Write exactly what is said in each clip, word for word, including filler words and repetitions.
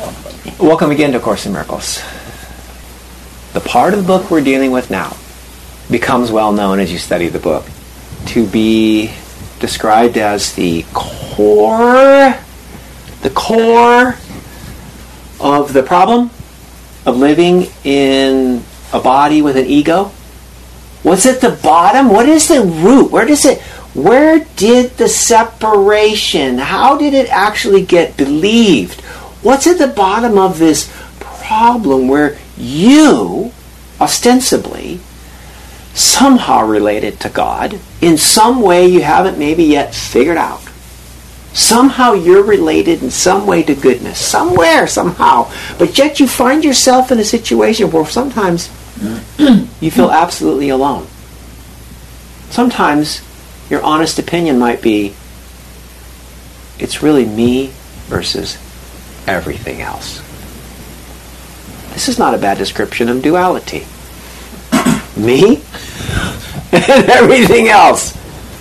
Welcome again to A Course in Miracles. The part of the book we're dealing with now becomes well known as you study the book to be described as the core, the core of the problem of living in a body with an ego. What's at the bottom? What is the root? Where does it, where did the separation, how did it actually get believed? What's at the bottom of this problem where you, ostensibly, somehow related to God, in some way you haven't maybe yet figured out. Somehow you're related in some way to goodness, somewhere, somehow. But yet you find yourself in a situation where sometimes you feel absolutely alone. Sometimes your honest opinion might be, it's really me versus everything else. This is not a bad description of duality. Me and everything else.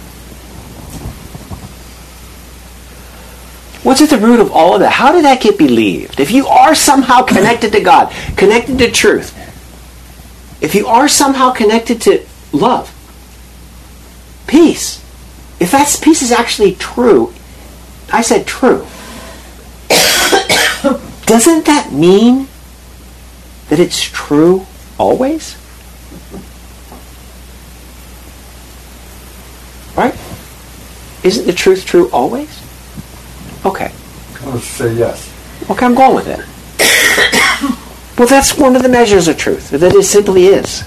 What's at the root of all of that? How did that get believed? If you are somehow connected to God, connected to truth, if you are somehow connected to love, peace, if that peace is actually true, I said true, doesn't that mean that it's true always? Right? Isn't the truth true always? Okay. I would say yes. Okay, I'm going with it. Well, that's one of the measures of truth, that it simply is.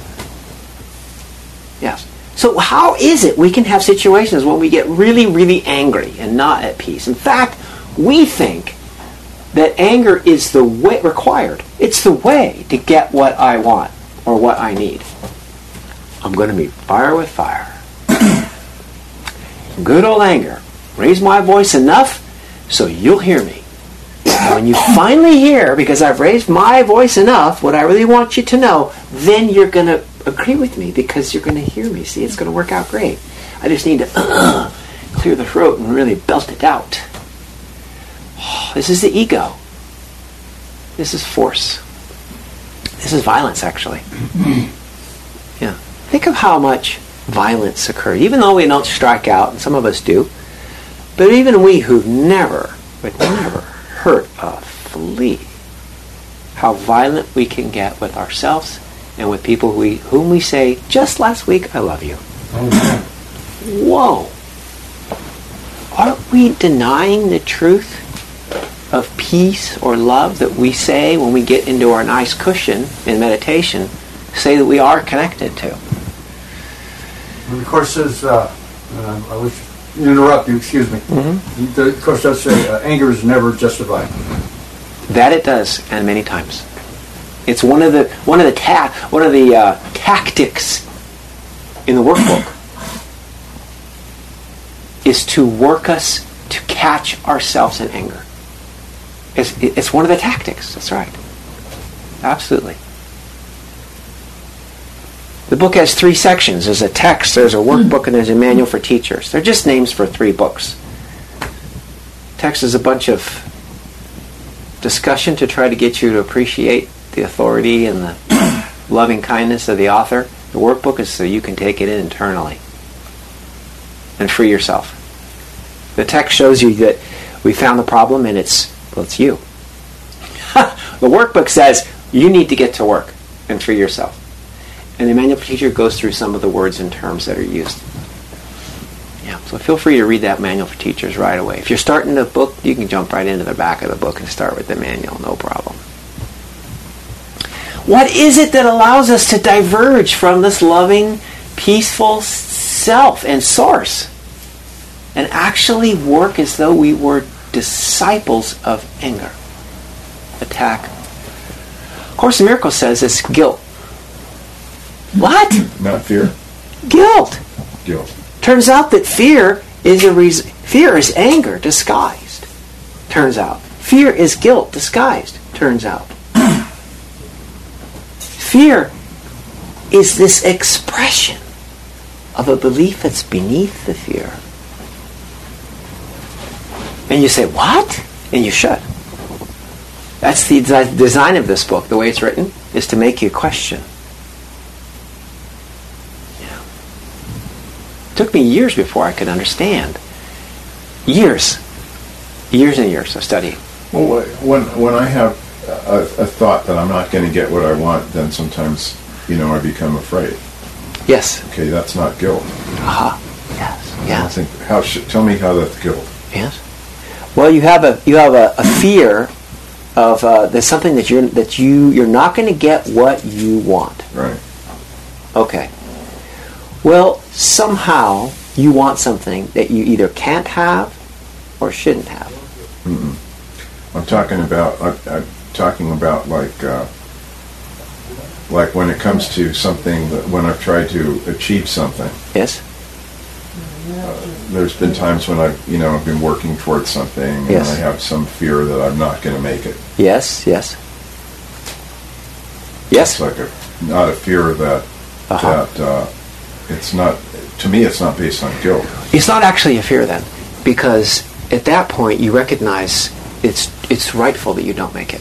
Yes. So how is it we can have situations when we get really, really angry and not at peace? In fact, we think that anger is the way required. It's the way to get what I want or what I need. I'm going to meet fire with fire. Good old anger. Raise my voice enough so you'll hear me. And when you finally hear, because I've raised my voice enough, what I really want you to know, then you're going to agree with me because you're going to hear me. See, it's going to work out great. I just need to uh, clear the throat and really belt it out. Oh, this is the ego. This is force. This is violence, actually. Yeah. Think of how much violence occurs, even though we don't strike out, and some of us do. But even we who've never, but never hurt a flea, how violent we can get with ourselves and with people we, whom we say, just last week, I love you. Whoa. Aren't we denying the truth of peace or love that we say when we get into our nice cushion in meditation, say that we are connected to? And the Course says, uh, uh, I wish to interrupt you, excuse me. Mm-hmm. The Course does say uh, anger is never justified. That it does, and many times. It's one of the one of the ta- one of the uh, tactics in the workbook is to work us to catch ourselves in anger. It's, it's one of the tactics. That's right. Absolutely. The book has three sections. There's a text, there's a workbook, and there's a manual for teachers. They're just names for three books. Text is a bunch of discussion to try to get you to appreciate the authority and the loving kindness of the author. The workbook is so you can take it in internally and free yourself. The text shows you that we found the problem and it's, well, it's you. The workbook says you need to get to work and free yourself. And the manual for teacher goes through some of the words and terms that are used. Yeah, so feel free to read that manual for teachers right away. If you're starting the book, you can jump right into the back of the book and start with the manual, no problem. What is it that allows us to diverge from this loving, peaceful self and source and actually work as though we were disciples of anger, attack? Course in Miracles says it's guilt. What? Not fear. Guilt. Guilt. Turns out that fear is a reason. Fear is anger disguised. Turns out. Fear is guilt disguised. Turns out. Fear is this expression of a belief that's beneath the fear. And you say, what? And you should. That's the desi- design of this book. The way it's written is to make you question. Yeah. It took me years before I could understand. Years. Years and years of studying. Well, when when I have a, a thought that I'm not going to get what I want, then sometimes, you know, I become afraid. Yes. Okay, that's not guilt. Aha. Yes. I Yes. think, how should, tell me how that's guilt. Yes. Well, you have a you have a, a fear of uh, there's something that you're that you you're not going to get what you want. Right. Okay. Well, somehow you want something that you either can't have or shouldn't have. Mm-mm. I'm talking about I, I'm talking about like uh, like when it comes to something that when I've tried to achieve something. Yes. Uh, there's been times when I've you know I've been working towards something and Yes. I have some fear that I'm not going to make it. Yes. Yes. Yes. It's like a not a fear that Uh-huh. that uh, it's not to me. It's not based on guilt. It's not actually a fear then, because at that point you recognize it's it's rightful that you don't make it.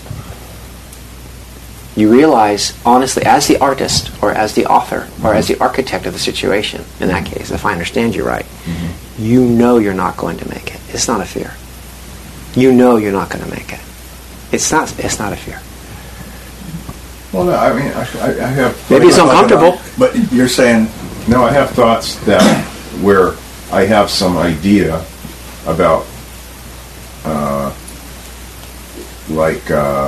You realize, honestly, as the artist or as the author or as the architect of the situation, in that case, if I understand you right, Mm-hmm. you know you're not going to make it. It's not a fear. You know you're not going to make it. It's not. It's not a fear. Well, no, I mean, I, I have. Maybe it's uncomfortable. But you're saying, No, I have thoughts that where I have some idea about, uh, like, uh,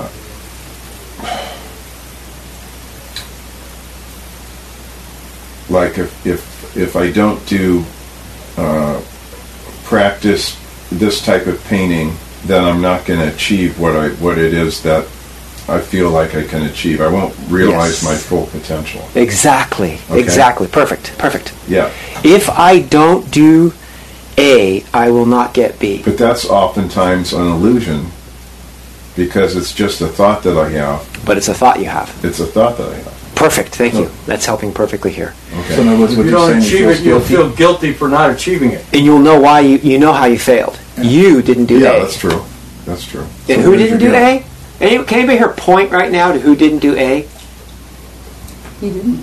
like if if if I don't do uh, practice this type of painting, then I'm not going to achieve what I what it is that I feel like I can achieve. I won't realize Yes. my full potential. Exactly. Okay. Exactly. Perfect. Perfect. Yeah. If I don't do A, I will not get B. But that's oftentimes an illusion because it's just a thought that I have. But it's a thought you have. It's a thought that I have. Perfect. Thank you. Oh. That's helping perfectly here. Okay. so in other words, If what you you're don't saying achieve is it, you'll guilty. feel guilty for not achieving it. And you'll know why you, you know how you failed. You didn't do Yeah, A. that's true. That's true. And So who there's didn't your do guilt. A? Any, can anybody here point right now to who didn't do A? He didn't.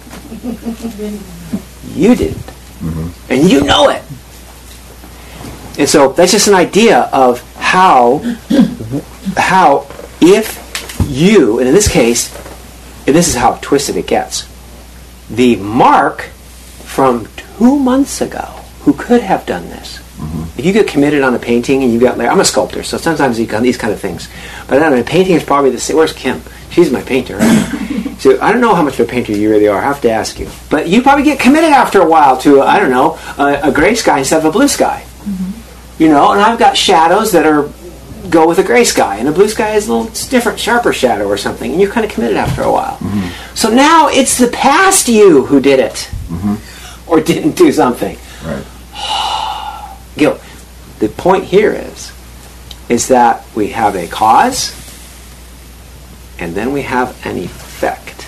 You didn't. Mhm. And you know it. And so that's just an idea of how, how if you, and in this case, and this is how twisted it gets, the Mark from two months ago who could have done this, if you get committed on a painting and you got, like, I'm a sculptor, so sometimes you got these kind of things. But I don't know, a painting is probably the same. Where's Kim? She's my painter, right? So I don't know how much of a painter you really are. I have to ask you. But you probably get committed after a while to, I don't know, a, a gray sky instead of a blue sky. You know, and I've got shadows that are go with a gray sky, and a blue sky is a little different, sharper shadow or something, and you're kind of committed after a while. So now it's the past you who did it, or didn't do something. Right. Guilt. The point here is, is that we have a cause, and then we have an effect.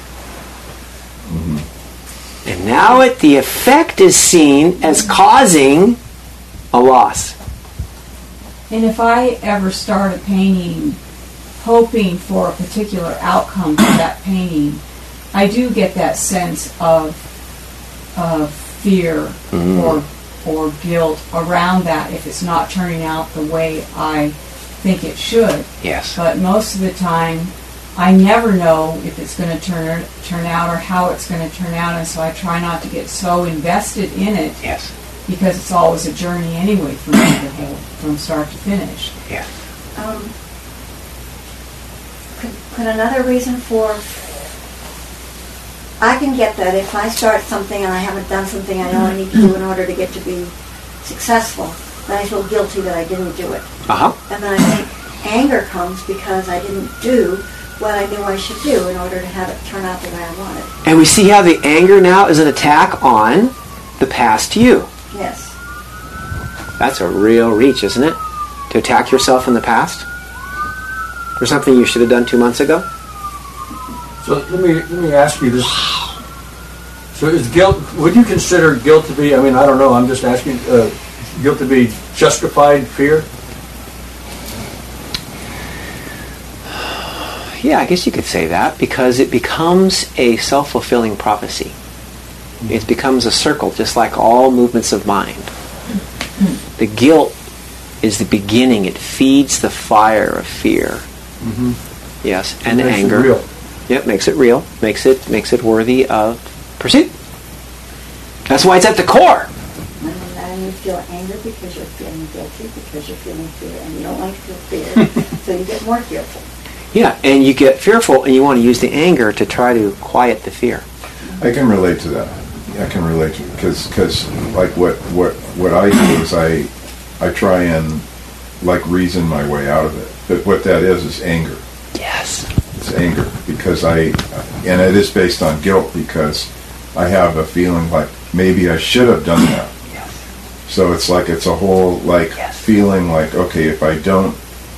And now it, the effect is seen as causing a loss. And if I ever start a painting hoping for a particular outcome for that painting, I do get that sense of of fear or or guilt around that if it's not turning out the way I think it should. Yes. But most of the time, I never know if it's going to turn turn out or how it's going to turn out, and so I try not to get so invested in it Yes. because it's always a journey anyway for me the whole, from start to finish. Yes. Um, could, could another reason for I can get that if I start something and I haven't done something I know I need to do in order to get to be successful, then I feel guilty that I didn't do it. Uh-huh. And then I think anger comes because I didn't do what I knew I should do in order to have it turn out the way I wanted. And we see how the anger now is an attack on the past you. Yes. That's a real reach, isn't it? To attack yourself in the past? For something you should have done two months ago? So let me let me ask you this. So is guilt, would you consider guilt to be, I mean, I don't know, I'm just asking, uh, guilt to be justified fear? Yeah, I guess you could say that, because it becomes a self-fulfilling prophecy. It becomes a circle, just like all movements of mind. The guilt is the beginning. It feeds the fire of fear. Mm-hmm. Yes, and It makes it anger. real. Yep, makes it real. Makes it makes it worthy of pursuit. That's why it's at the core. And then you feel anger because you're feeling guilty, because you're feeling fear, and you don't like to feel fear, so you get more fearful. Yeah, and you get fearful, and you want to use the anger to try to quiet the fear. I can relate to that. I can relate to because because like what what what I do is I I try and like reason my way out of it. But what that is is anger. Yes. It's anger because I and it is based on guilt because I have a feeling like maybe I should have done that. Yes. So it's like it's a whole like Yes. feeling like okay, if I don't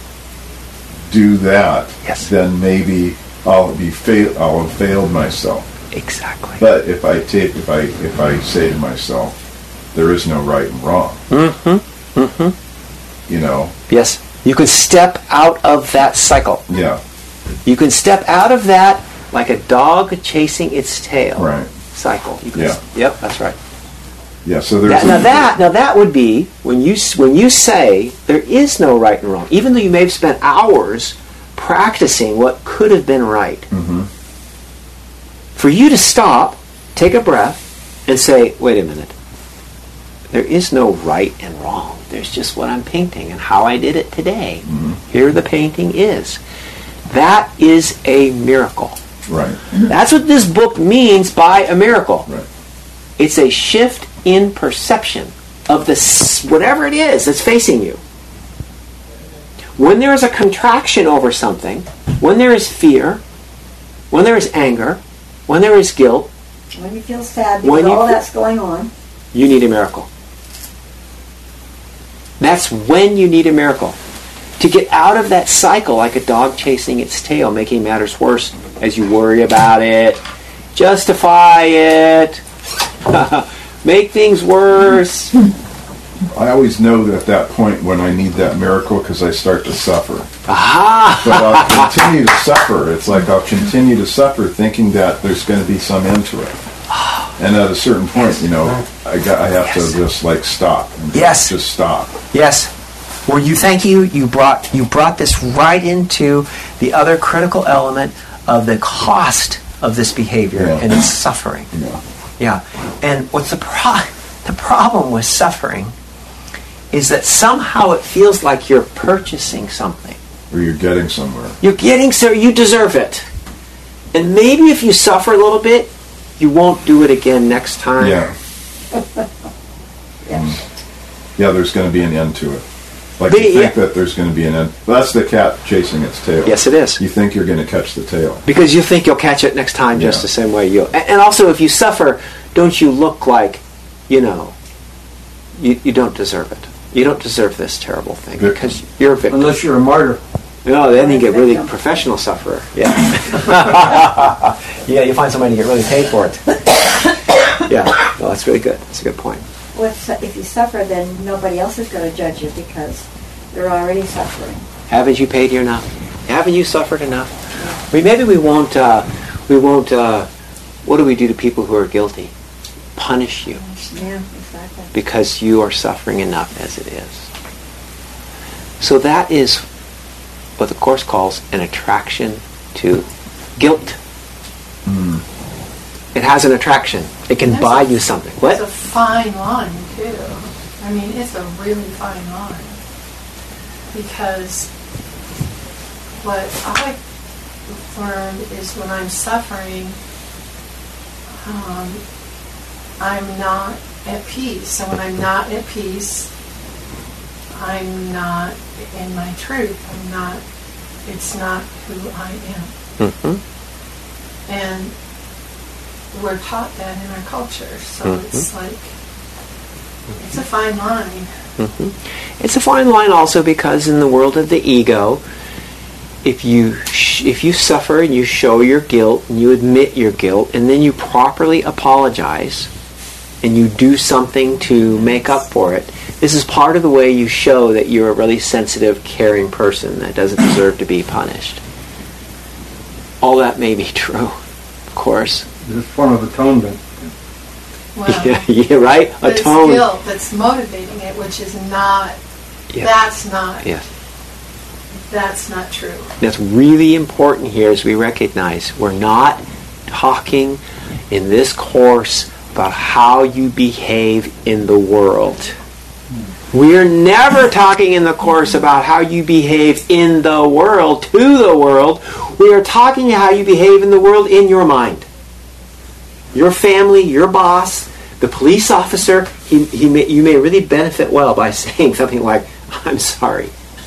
do that, Yes. then maybe I'll be fail I'll have failed myself. Exactly. But if I take, if I if I say to myself, there is no right and wrong. Mm-hmm. Mm-hmm. You know. Yes. You can step out of that cycle. Yeah. You can step out of that like a dog chasing its tail Right. cycle. You can Yeah. s- Yep, that's right. Yeah. So there's That, now that now that would be when you s- when you say there is no right and wrong, even though you may have spent hours practicing what could have been right. Mhm. For you to stop, take a breath, and say, wait a minute. There is no right and wrong. There's just what I'm painting and how I did it today. Mhm. Here the painting is. That is a miracle. Right. That's what this book means by a miracle. Right. It's a shift in perception of this, whatever it is that's facing you. When there is a contraction over something, when there is fear, when there is anger, when there is guilt, When you feel sad When because you all fe- that's going on, you need a miracle. That's when you need a miracle. To get out of that cycle like a dog chasing its tail, making matters worse as you worry about it, justify it, make things worse. I always know that at that point when I need that miracle because I start to suffer. Aha! But I'll continue to suffer. It's like I'll continue to suffer thinking that there's going to be some end to it. And at a certain point, you know, I got I have Yes. to just like stop. And Yes. Just stop. Yes. Well, you thank you. You brought you brought this right into the other critical element of the cost of this behavior, Yeah. and it's suffering. Yeah. Yeah. And what's the pro- the problem with suffering is that somehow it feels like you're purchasing something. Or you're getting somewhere. You're getting so you deserve it. And maybe if you suffer a little bit, you won't do it again next time. Yeah. yeah. Yeah, there's going to be an end to it. Like But, you think yeah. that there's going to be an end. That's the cat chasing its tail. Yes, it is. You think you're going to catch the tail. Because you think you'll catch it next time just Yeah. the same way you. And, and also, if you suffer, don't you look like, you know, you, you don't deserve it. You don't deserve this terrible thing Victim. because you're a victim. Unless you're a martyr. No, then you get really Victim. professional sufferer. Yeah. Yeah, you find somebody to get really paid for it. Yeah, well, that's really good. That's a good point. Well, if, su- if you suffer, then nobody else is going to judge you because you're already suffering. Haven't you paid you enough? Haven't you suffered enough? I mean, maybe we won't. Uh, we won't. Uh, what do we do to people who are guilty? Punish you Yeah, exactly. because you are suffering enough as it is. So that is what the Course calls an attraction to guilt. Mm. It has an attraction. It can That's buy a- you something. It's What? a fine line, too. I mean, it's a really fine line. Because what I learned is when I'm suffering, um, I'm not at peace. And when I'm not at peace, I'm not in my truth. I'm not, it's not who I am. Mm-hmm. And we're taught that in our culture, so Mhm. it's like, it's a fine line. Mm-hmm. It's a fine line also because in the world of the ego, if you sh- if you suffer and you show your guilt and you admit your guilt and then you properly apologize and you do something to make up for it, this is part of the way you show that you're a really sensitive, caring person that doesn't deserve to be punished. all that may be true, of course. It's a form of atonement. Well, Yeah, yeah, right? but it's Atone. guilt that's motivating it, which is not, Yeah. that's not, Yeah. that's not true. That's really important here as we recognize we're not talking in this course about how you behave in the world. We're never talking in the course about how you behave in the world, to the world. We are talking how you behave in the world in your mind. Your family, your boss, the police officer, he, he may, you may really benefit well by saying something like, I'm sorry.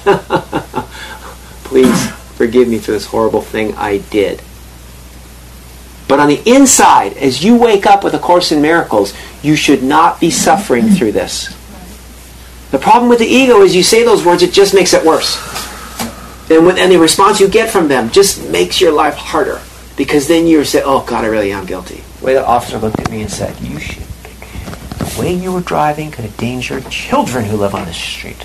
Please forgive me for this horrible thing I did. But on the inside, as you wake up with A Course in Miracles, you should not be suffering through this. The problem with the ego is you say those words, it just makes it worse. And, with, and the response you get from them just makes your life harder. Because then you say, oh God, I really am guilty. The way the officer looked at me and said, you should, the way you were driving could endanger children who live on this street.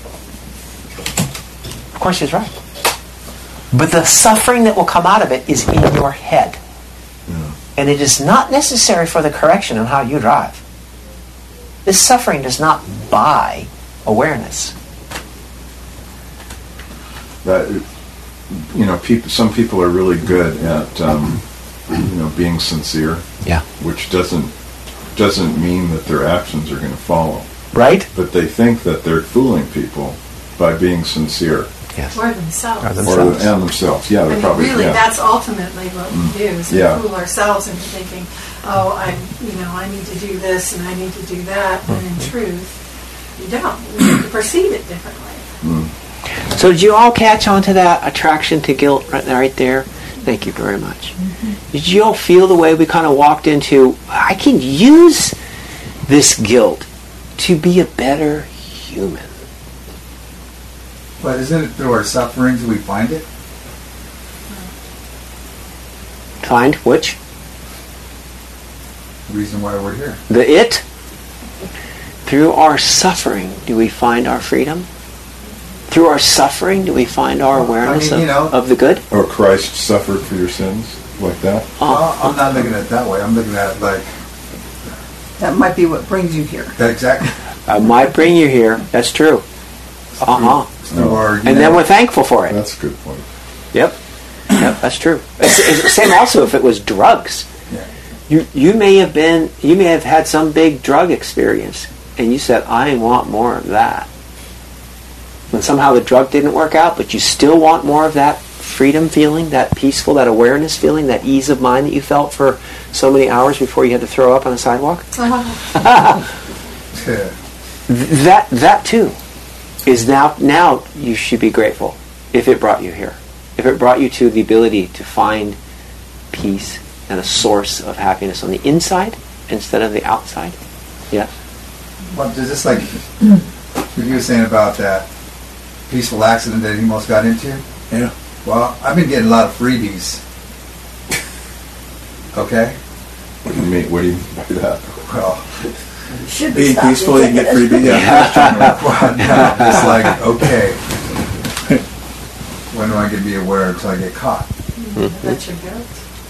Of course he's right. But the suffering that will come out of it is in your head. Yeah. And it is not necessary for the correction on how you drive. This suffering does not buy awareness. That, you know, people. Some people are really good at, um, you know, being sincere. Yeah. Which doesn't doesn't mean that their actions are going to follow. Right. But they think that they're fooling people by being sincere. Yes. Or themselves. Or themselves. Or, and themselves. Yeah, I they're mean, probably. really, yeah. that's ultimately what we do, is we Yeah. fool ourselves into thinking, oh, I'm, you know, I need to do this and I need to do that, when in truth, you don't. You perceive it differently. Mm. So did you all catch on to that attraction to guilt right, right there? Thank you very much. Mm-hmm. Did you all feel the way we kind of walked into, I can use this guilt to be a better human? But isn't it through our sufferings we find it? Find which? The reason why we're here. The it? Through our suffering do we find our freedom? Through our suffering do we find our awareness I mean, you of, know, of the good? Or Christ suffered for your sins, like that. Well, I'm not looking at it that way. I'm looking at it like, That might be what brings you here. that exactly. I might bring you here. That's true. Uh-huh. Through our, you And know, then we're thankful for it. That's a good point. Yep. Yep, that's true. It's, it's the same also if it was drugs. Yeah. You you may have been you may have had some big drug experience and you said, I want more of that. When somehow the drug didn't work out, but you still want more of that freedom feeling, that peaceful, that awareness feeling, that ease of mind that you felt for so many hours before you had to throw up on the sidewalk. that that too is now now you should be grateful if it brought you here. If it brought you to the ability to find peace and a source of happiness on the inside instead of the outside. Yeah. Well, just like what you were saying about that peaceful accident that he almost got into. Yeah. Well, I've been getting a lot of freebies. Okay? What do you mean? What do you mean by that? Well, Should be being stopped peaceful, you and get taken. freebies. Yeah. Well, no, it's like, okay. When am I going to be aware until I get caught? That's your guilt.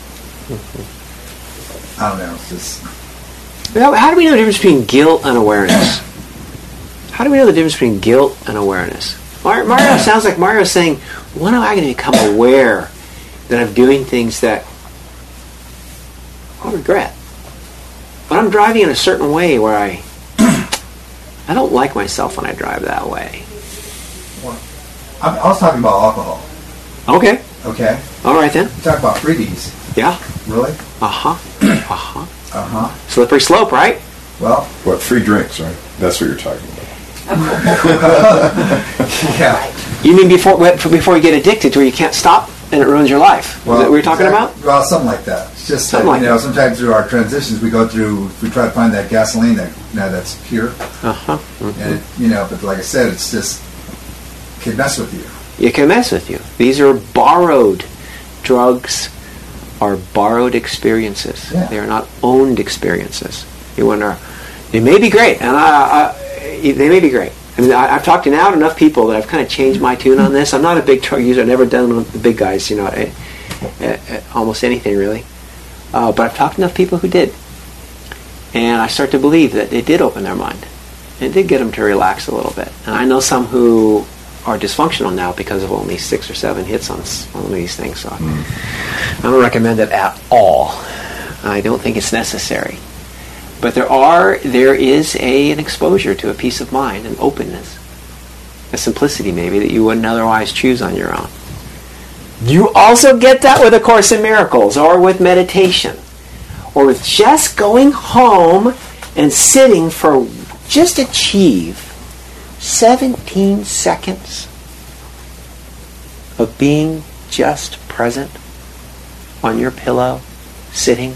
I don't know. It's just... Now, how do we know the difference between guilt and awareness? How do we know the difference between guilt and awareness? Mar- Mario sounds like Mario's saying, when am I going to become aware that I'm doing things that I regret? When I'm driving in a certain way where I I don't like myself when I drive that way. I, I was talking about alcohol. Okay. Okay? All right then. You talk about freebies. Yeah. Really? Uh-huh. Uh-huh. Uh-huh. Slippery slope, right? Well, What, free drinks, right? That's what you're talking about. yeah. You mean before before you get addicted to where you can't stop and it ruins your life? Is that what you're talking exact- about? Well, something like that. It's just that, Something like you know, that. sometimes through our transitions we go through, we try to find that gasoline that, you know, that's pure. Uh-huh. And, it, you know, but like I said, it's just, can mess with you. It can mess with you. These are borrowed drugs, are borrowed experiences. Yeah. They are not owned experiences. You wonder, they may be great, and I, I, they may be great. I mean, I, I've talked to now enough people that I've kind of changed my tune on this. I'm not a big drug user. I've never done with the big guys, you know. I, at, at almost anything really. Uh, but I've talked to enough people who did. And I start to believe that it did open their mind. It did get them to relax a little bit. And I know some who are dysfunctional now because of only six or seven hits on one of these things. So mm. I don't recommend it at all. I don't think it's necessary. But there are, there is a, an exposure to a peace of mind, an openness, a simplicity maybe that you wouldn't otherwise choose on your own. You also get that with A Course in Miracles, or with meditation, or with just going home and sitting for, just achieve seventeen seconds of being just present on your pillow, sitting.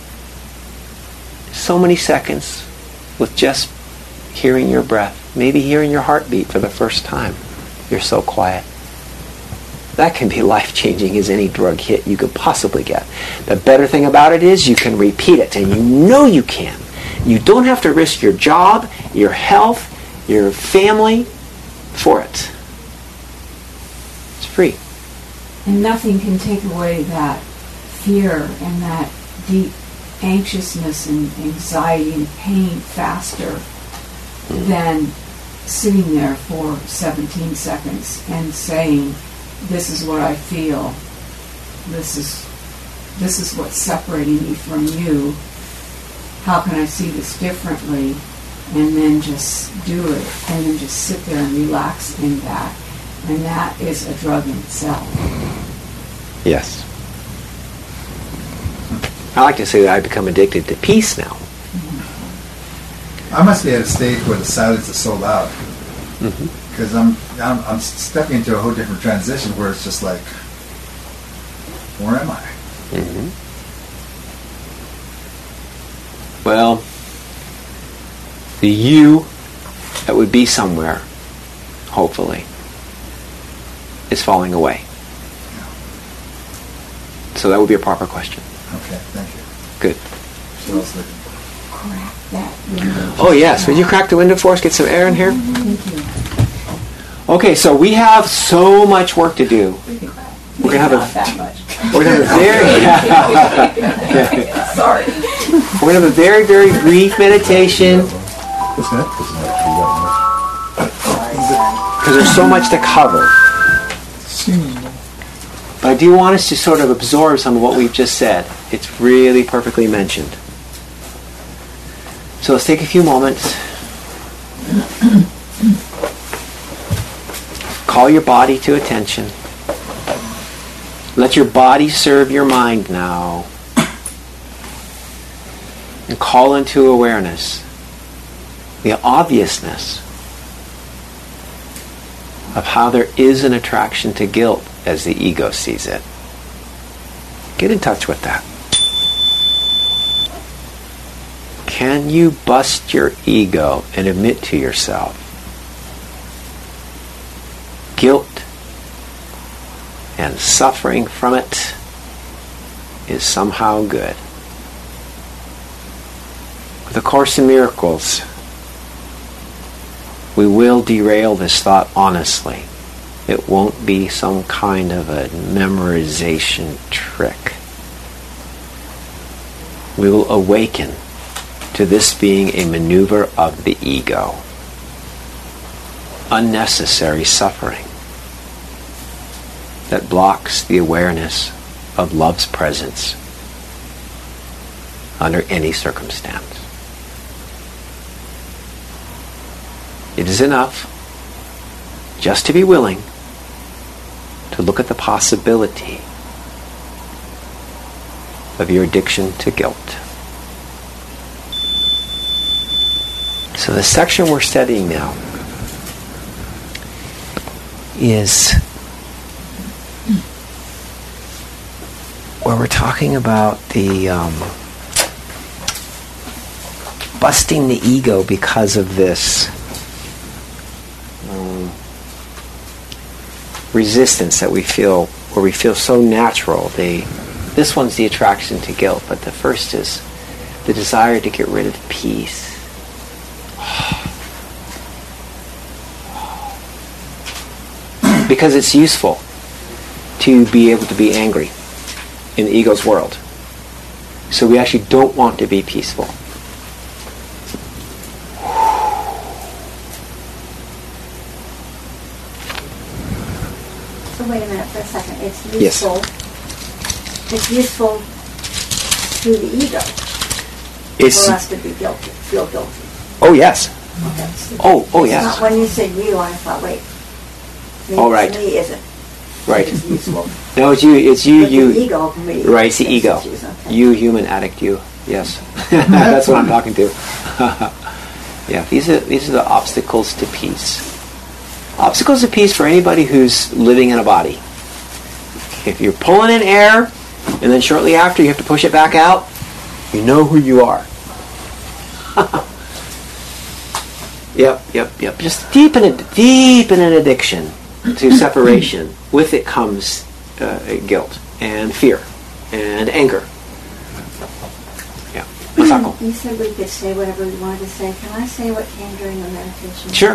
So many seconds with just hearing your breath, maybe hearing your heartbeat for the first time. You're so quiet. That can be life-changing as any drug hit you could possibly get. The better thing about it is you can repeat it, and you know you can. You don't have to risk your job, your health, your family for it. It's free. And nothing can take away that fear and that deep anxiousness and anxiety and pain faster than sitting there for seventeen seconds and saying, this is what I feel. This is this is what's separating me from you. How can I see this differently? And then just do it. And then just sit there and relax in that. And that is a drug in itself. Yes. I like to say that I've become addicted to peace now. Mm-hmm. I must be at a stage where the silence is so loud. Because mm-hmm. I'm, I'm I'm stepping into a whole different transition where it's just like, where am I? Mm-hmm. Well, the you that would be somewhere, hopefully, is falling away. Yeah. So that would be a proper question. Okay, thank you. Good. So else they can Crack that window. Oh yes, would you crack the window for us? Get some air in here? Thank you. Okay, so we have so much work to do. We're gonna have Not a that much. we're gonna have a very Sorry. we're gonna have a very very brief meditation What's that? because there's so much to cover. But I do want us to sort of absorb some of what we've just said. It's really perfectly mentioned. So let's take a few moments. Call your body to attention. Let your body serve your mind now. And call into awareness the obviousness of how there is an attraction to guilt as the ego sees it. Get in touch with that. Can you bust your ego and admit to yourself guilt and suffering from it is somehow good? With A Course in Miracles, we will derail this thought honestly. It won't be some kind of a memorization trick. We will awaken to this being a maneuver of the ego. Unnecessary suffering that blocks the awareness of love's presence under any circumstance. It is enough just to be willing to look at the possibility of your addiction to guilt. So the section we're studying now is where we're talking about the um, busting the ego because of this um, resistance that we feel, where we feel so natural. The this one's the attraction to guilt, but the first is the desire to get rid of peace. Because it's useful to be able to be angry. in the ego's world. So we actually don't want to be peaceful. So wait a minute for a second. It's Yes. useful. It's useful to the ego It's, for us to be guilty, feel guilty. oh yes. Okay. Oh, oh It's yes. not when you said you, I thought, wait. Me, All right. Me isn't. Right. It's useful. No, it's you, it's you, But the you. ego can be. Right, it's the ego. issues, okay. You, human addict, you. Yes. That's what I'm talking to. Yeah, these are, these are the obstacles to peace. Obstacles to peace for anybody who's living in a body. If you're pulling in air, and then shortly after you have to push it back out, you know who you are. Yep, yep, yep. Just deep in, a, deep in an addiction to separation. With it comes uh, guilt and fear and anger. Yeah. Masako. You said we could say whatever we wanted to say. Can I say what came during the meditation? Sure.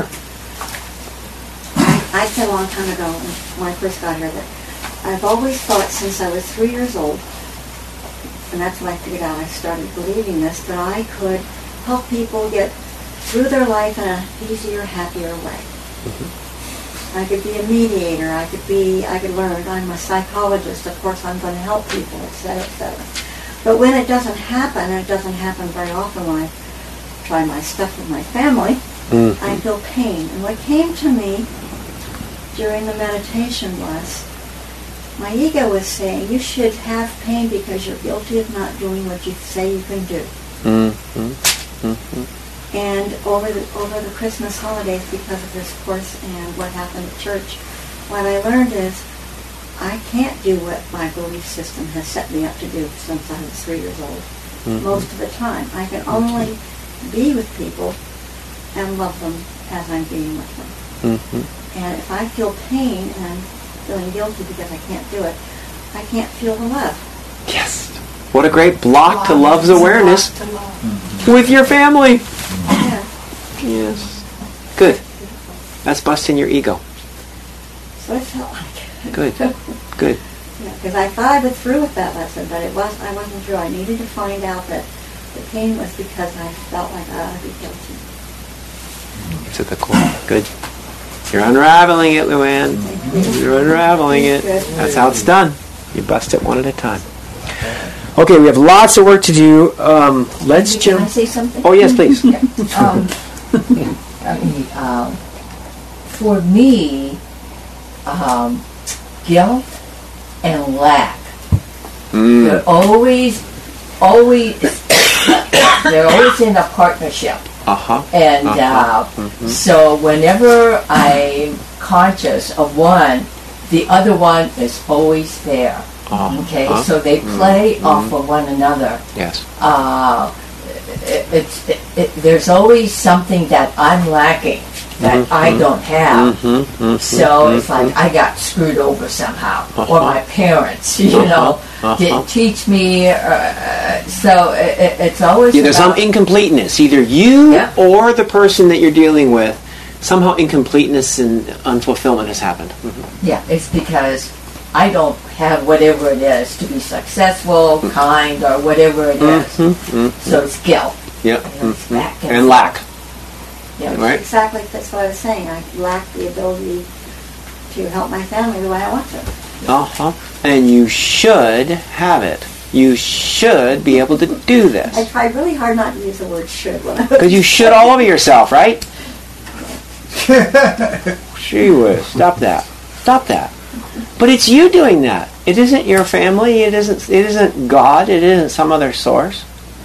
I, I said a long time ago when I first got here that I've always thought since I was three years old, and that's when I figured out I started believing this, that I could help people get through their life in an easier, happier way. Mm-hmm. I could be a mediator. I could be, I could learn. I'm a psychologist. Of course, I'm going to help people, et cetera, et cetera. But when it doesn't happen, and it doesn't happen very often when I try my stuff with my family, mm-hmm. I feel pain. And what came to me during the meditation was, my ego was saying, you should have pain because you're guilty of not doing what you say you can do. Mm-hmm. Mm-hmm. And over the, over the Christmas holidays, because of this course and what happened at church, what I learned is I can't do what my belief system has set me up to do since I was three years old. Mm-hmm. Most of the time. I can only be with people and love them as I'm being with them. Mm-hmm. And if I feel pain and I'm feeling guilty because I can't do it, I can't feel the love. Yes. What a great block to love's awareness To love. mm-hmm. with your family. Yeah. Yes. Good. That's busting your ego. So it felt like. Good. Good. Yeah, because I thought I was through with that lesson, but it was I wasn't through. I needed to find out that the pain was because I felt like I ought to be guilty. It's at the core. Good. You're unraveling it, Luann. You're unraveling it. That's how it's done. You bust it one at a time. Okay, we have lots of work to do. Um, let's Can I jump. say something? Oh yes, please. um, I mean, um, for me, um, guilt and lack, Mm. they're always, always, they're always in a partnership. Uh-huh. And Uh-huh. uh, Mhm. so whenever I'm conscious of one, the other one is always there. Uh-huh. Okay, Uh-huh. so they play Mhm. off of one another. Yes. Uh, it, it's it, it, there's always something that I'm lacking that Mhm. I don't have. Mhm. Mhm. So it's like I got screwed over somehow, Uh-huh. or my parents, you know, Uh-huh. didn't teach me. Uh, so it, it, it's always Yeah, there's some about- incompleteness. Either you Yeah. or the person that you're dealing with. Somehow incompleteness and unfulfillment has happened. Mhm. yeah, it's because I don't have whatever it is to be successful, kind, or whatever it is. Mhm. Mhm. So it's guilt. Yep. You know, it's Mhm. back and And lack. Yeah. Right? Exactly, that's what I was saying. I lack the ability to help my family the way I want to. Uh-huh. And you should have it. You should be able to do I this. tried really hard not to use the word should when I was Because you should all over yourself, right? Gee whiz. Stop that. Stop that. But it's you doing that. It isn't your family. It isn't. It isn't God. It isn't some other source.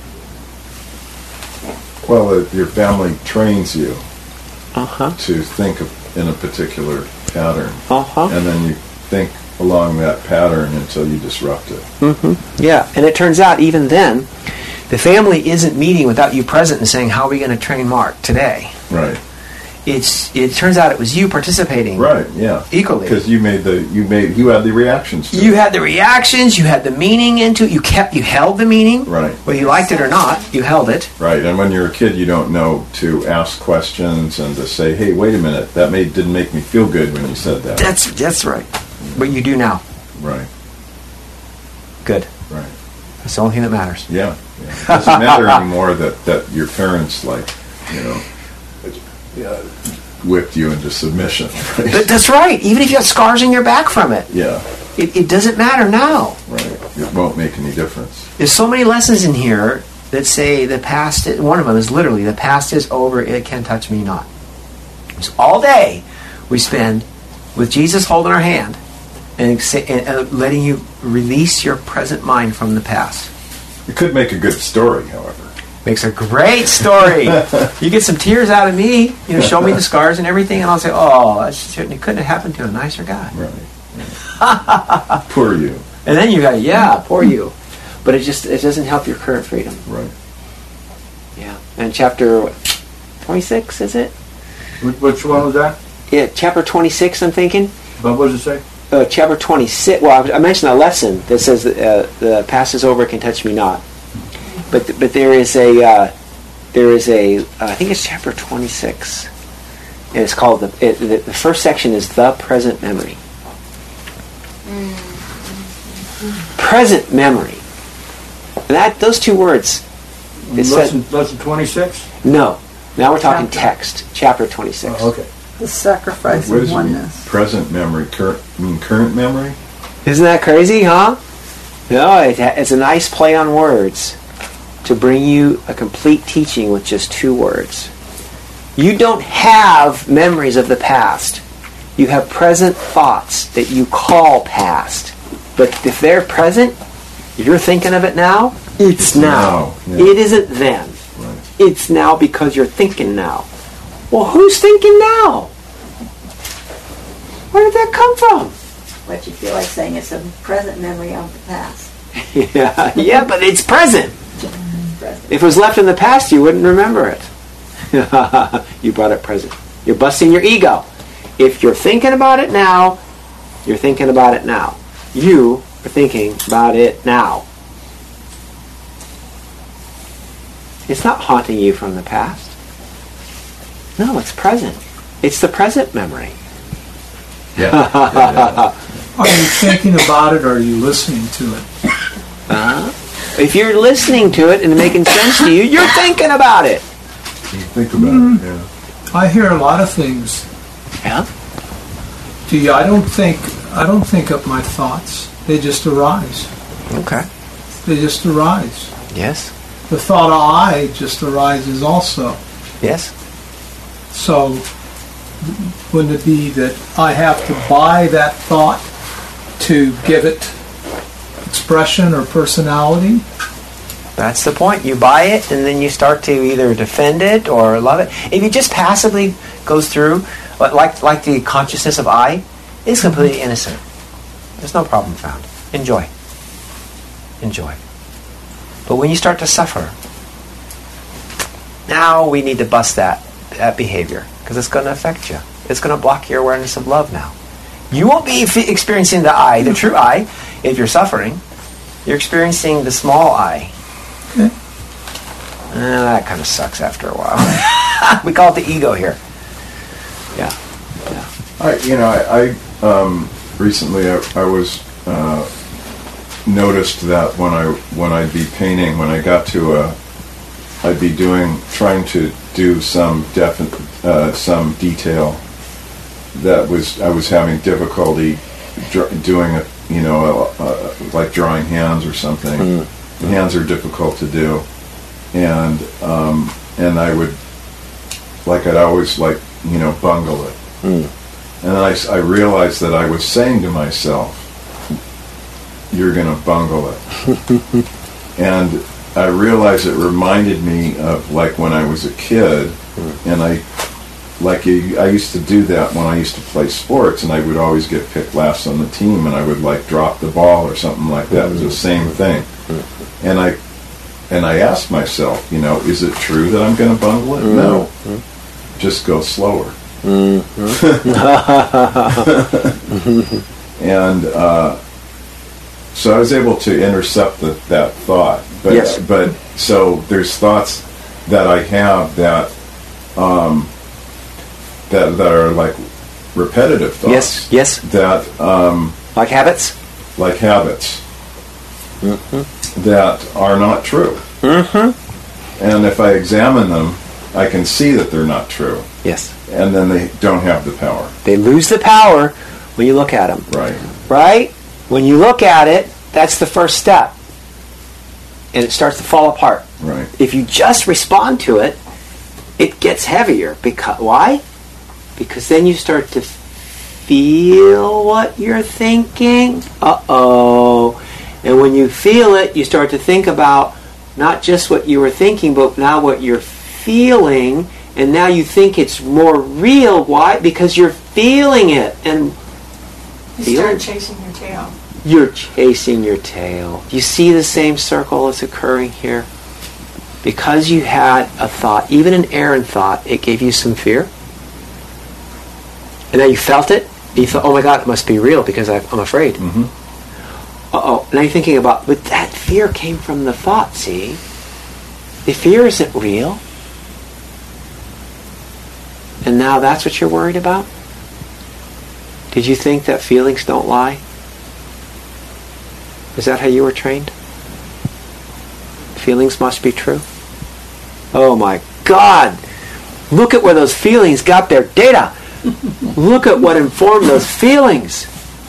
Well, uh, your family trains you Uh huh. to think of, in a particular pattern, Uh huh. and then you think along that pattern until you disrupt it. Mm-hmm. Yeah, and it turns out even then, the family isn't meeting without you present and saying, "How are we going to train Mark today?" Right. It's. It turns out it was you participating. Right. Yeah. Equally. Because you made the you made you had the reactions to You it. had the reactions. You had the meaning into it. You kept. You held the meaning. Right. Whether you liked it or not, you held it. Right. And when you're a kid, you don't know to ask questions and to say, "Hey, wait a minute, that made didn't make me feel good when you said that." That's that's right. But you do now. Right. Good. Right. That's the only thing that matters. Yeah. yeah. It doesn't matter anymore that, that your parents, like, you know, uh, whipped you into submission. Right? But that's right. Even if you have scars in your back from it. Yeah. It, it doesn't matter now. Right. It won't make any difference. There's so many lessons in here that say the past, one of them is literally, the past is over, it can touch me not. So all day we spend with Jesus holding our hand and, and uh, letting you release your present mind from the past. It could make a good story, however. Makes a great story. You get some tears out of me, you know, show me the scars and everything, and I'll say, oh, that shouldn't, it couldn't have happened to a nicer guy. Right. Poor you. And then you go, yeah, poor you. But it just, it doesn't help your current freedom. Right. Yeah. And chapter what, twenty-six, is it? Which one was that? Yeah, chapter twenty-six, I'm thinking. But what does it say? Uh, chapter twenty-six, well, I mentioned a lesson that says that, uh, the past is over, can touch me not. But but there is a, uh, there is a, uh, I think it's chapter twenty-six. And it's called, the, it, the, the first section is the present memory. Present memory. That, those two words. It Lesson, said, lesson twenty-six? no. Now we're talking Chapter. text. Chapter twenty-six. Oh, okay. The sacrifice What of does it mean? oneness. Present memory, current, you mean current memory? Isn't that crazy, huh? No, it, it's a nice play on words to bring you a complete teaching with just two words. You don't have memories of the past. You have present thoughts that you call past. But if they're present, if you're thinking of it now, it's now. now, yeah. It isn't then. Right. It's now because you're thinking now. Well, who's thinking now? Where did that come from? What you feel like saying is a present memory of the past. Yeah, yeah, but it's present. Present. If it was left in the past, you wouldn't remember it. You brought it present. You're busting your ego. If you're thinking about it now, you're thinking about it now. You are thinking about it now. It's not haunting you from the past. No, it's present. It's the present memory. Yeah. yeah, yeah. Are you thinking about it or are you listening to it? Uh, if you're listening to it and making sense to you, you're thinking about it. Think about Mm. it, yeah. I hear a lot of things. Yeah? Do you, I don't think I don't think of my thoughts. They just arise. Okay. They just arise. Yes. The thought of I just arises also. Yes. So wouldn't it be that I have to buy that thought to give it expression or personality? That's the point. You buy it, and then you start to either defend it or love it. If it just passively goes through, like like the consciousness of I, it's completely innocent. There's no problem found. Enjoy. Enjoy. But when you start to suffer, now we need to bust that, that behavior, because it's going to affect you. It's going to block your awareness of love now. You won't be f- experiencing the I, the true I, if you're suffering. You're experiencing the small I. Okay. Uh, that kind of sucks after a while. We call it the ego here. Yeah. Yeah. I, you know, I, I um, recently I, I was uh, noticed that when I when I'd be painting, when I got to a, I'd be doing trying to do some definite uh, some detail that was I was having difficulty dr- doing it. You know, uh, uh, like drawing hands or something. Mm-hmm. Hands are difficult to do, and um, and I would like I'd always like you know bungle it. Mm. And then I, I realized that I was saying to myself, you're going to bungle it. And I realized it reminded me of like when I was a kid, mm. and I like I used to do that when I used to play sports, and I would always get picked last on the team, and I would like drop the ball or something like that. Mm. It was the same thing. Mm. And I and I asked myself, you know, is it true that I'm going to bungle it? Mm. No. Mm. Just go slower. Mm-hmm. And uh, so I was able to intercept the, that thought. But, yes. But so there's thoughts that I have that um, that that are like repetitive thoughts. Yes. Yes. That um, like habits. Like habits. mm-hmm. that are not true. Mm-hmm. And if I examine them, I can see that they're not true. Yes. And then they don't have the power. They lose the power when you look at them. Right. Right? When you look at it, that's the first step. And it starts to fall apart. Right. If you just respond to it, it gets heavier. Because why? Because then you start to feel what you're thinking. Uh-oh. And when you feel it, you start to think about not just what you were thinking, but now what you're feeling. And now you think it's more real. Why? Because you're feeling it. And You feeling, start chasing your tail. you're chasing your tail. You see the same circle that's occurring here? Because you had a thought, even an errant thought, it gave you some fear. And now you felt it. You thought, oh my God, it must be real because I, I'm afraid. Mm-hmm. Uh-oh. Now you're thinking about, but that fear came from the thought, see? The fear isn't real. And now that's what you're worried about? Did you think that feelings don't lie? Is that how you were trained? Feelings must be true? Oh my God! Look at where those feelings got their data! Look at what informed those feelings!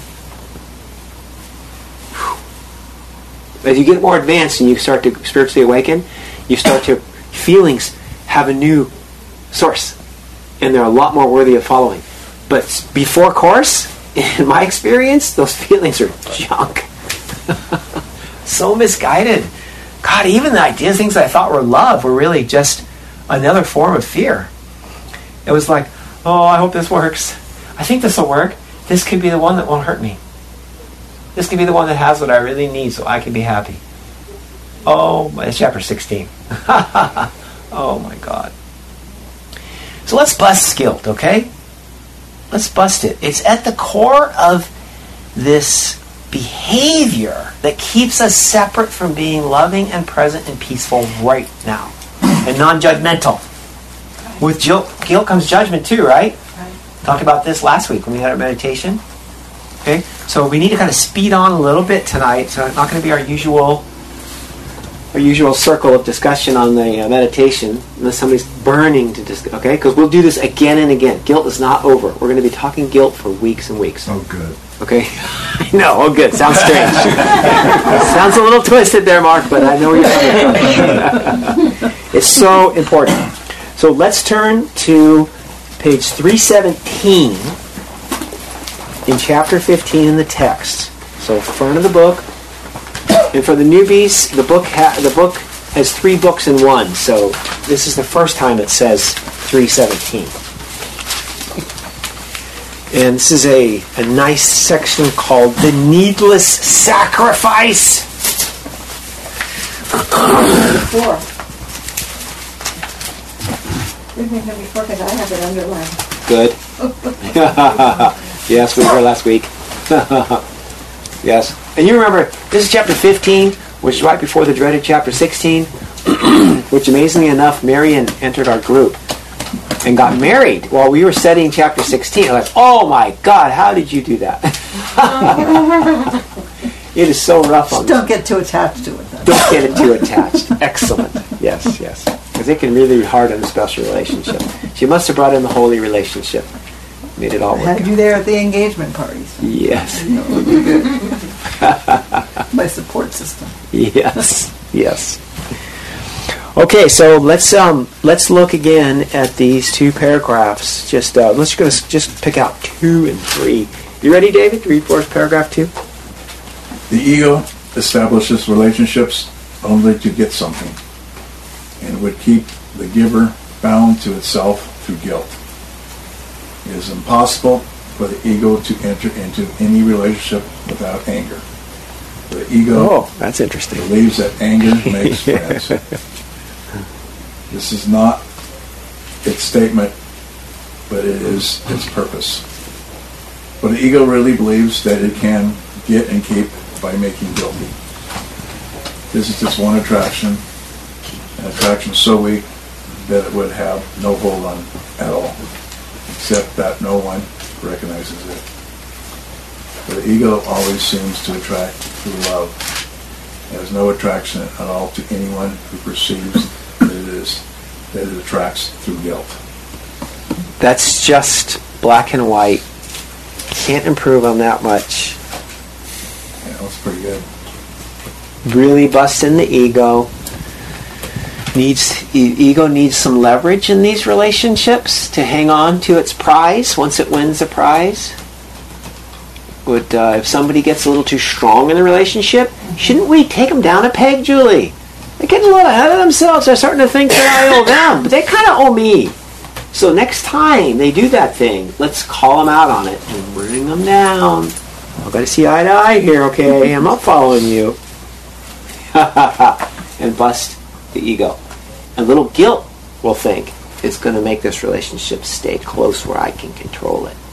As you get more advanced and you start to spiritually awaken, you start to, feelings have a new source. And they're a lot more worthy of following. But before Course, in my experience, those feelings are junk. So misguided. God, even the ideas, things I thought were love, were really just another form of fear. It was like, oh, I hope this works. I think this will work. This could be the one that won't hurt me. This could be the one that has what I really need so I can be happy. Oh, it's chapter sixteen. Oh my God. So let's bust guilt, okay? Let's bust it. It's at the core of this behavior that keeps us separate from being loving and present and peaceful right now. And non-judgmental. With guilt, guilt comes judgment too, right? Right. Talked about this last week when we had our meditation. Okay? So we need to kind of speed on a little bit tonight. So it's not going to be our usual our usual circle of discussion on the uh, meditation unless somebody's burning to discuss. Okay? Because we'll do this again and again. Guilt is not over. We're going to be talking guilt for weeks and weeks. Oh, good. Okay? I know. Oh, good. Sounds strange. Sounds a little twisted there, Mark, but I know where you're coming from. It's so important. So let's turn to page three seventeen in chapter fifteen in the text. So front of the book. And for the newbies, the book ha- the book has three books in one. So this is the first time it says three seventeen. And this is a, a nice section called The Needless Sacrifice. Before. Read me here before because I have it underlined. Good. Yes, we were last week. Yes. And you remember, this is chapter fifteen, which is right before the dreaded chapter sixteen, which amazingly enough, Marian entered our group and got married while we were studying chapter sixteen. I'm like, oh my God, how did you do that? It is so rough on Just don't get too attached to it, then. Don't get it too attached. Excellent. Yes, yes. Because it can really be hard on a special relationship. She must have brought in the holy relationship. Made it all I work had out. you there at the engagement parties. Yes. You know, it would be good. My support system. Yes. Yes. Okay, so let's um let's look again at these two paragraphs. Just uh, let's go just pick out two and three. You ready, David? Read for us paragraph two. The ego establishes relationships only to get something, and would keep the giver bound to itself through guilt. It is impossible for the ego to enter into any relationship without anger. The ego Oh, that's interesting. believes that anger makes friends. This is not its statement, but it is its purpose. But the ego really believes that it can get and keep by making guilty. This is just one attraction, an attraction so weak that it would have no hold on at all, except that no one recognizes it. But the ego always seems to attract through love, has no attraction at all to anyone who perceives that it is that it attracts through guilt. That's just black and white. Can't improve on that much. Yeah, that's pretty good. Really busting the ego. Needs e- ego needs some leverage in these relationships to hang on to its prize once it wins a prize. Would uh, if somebody gets a little too strong in the relationship, shouldn't we take them down a peg, Julie? They're getting a little ahead of themselves. They're starting to think that I owe them, but they kind of owe me. So next time they do that thing, let's call them out on it and bring them down. I've got to see eye to eye here, okay? I'm not following you. And bust the ego. A little guilt will think it's going to make this relationship stay close where I can control it.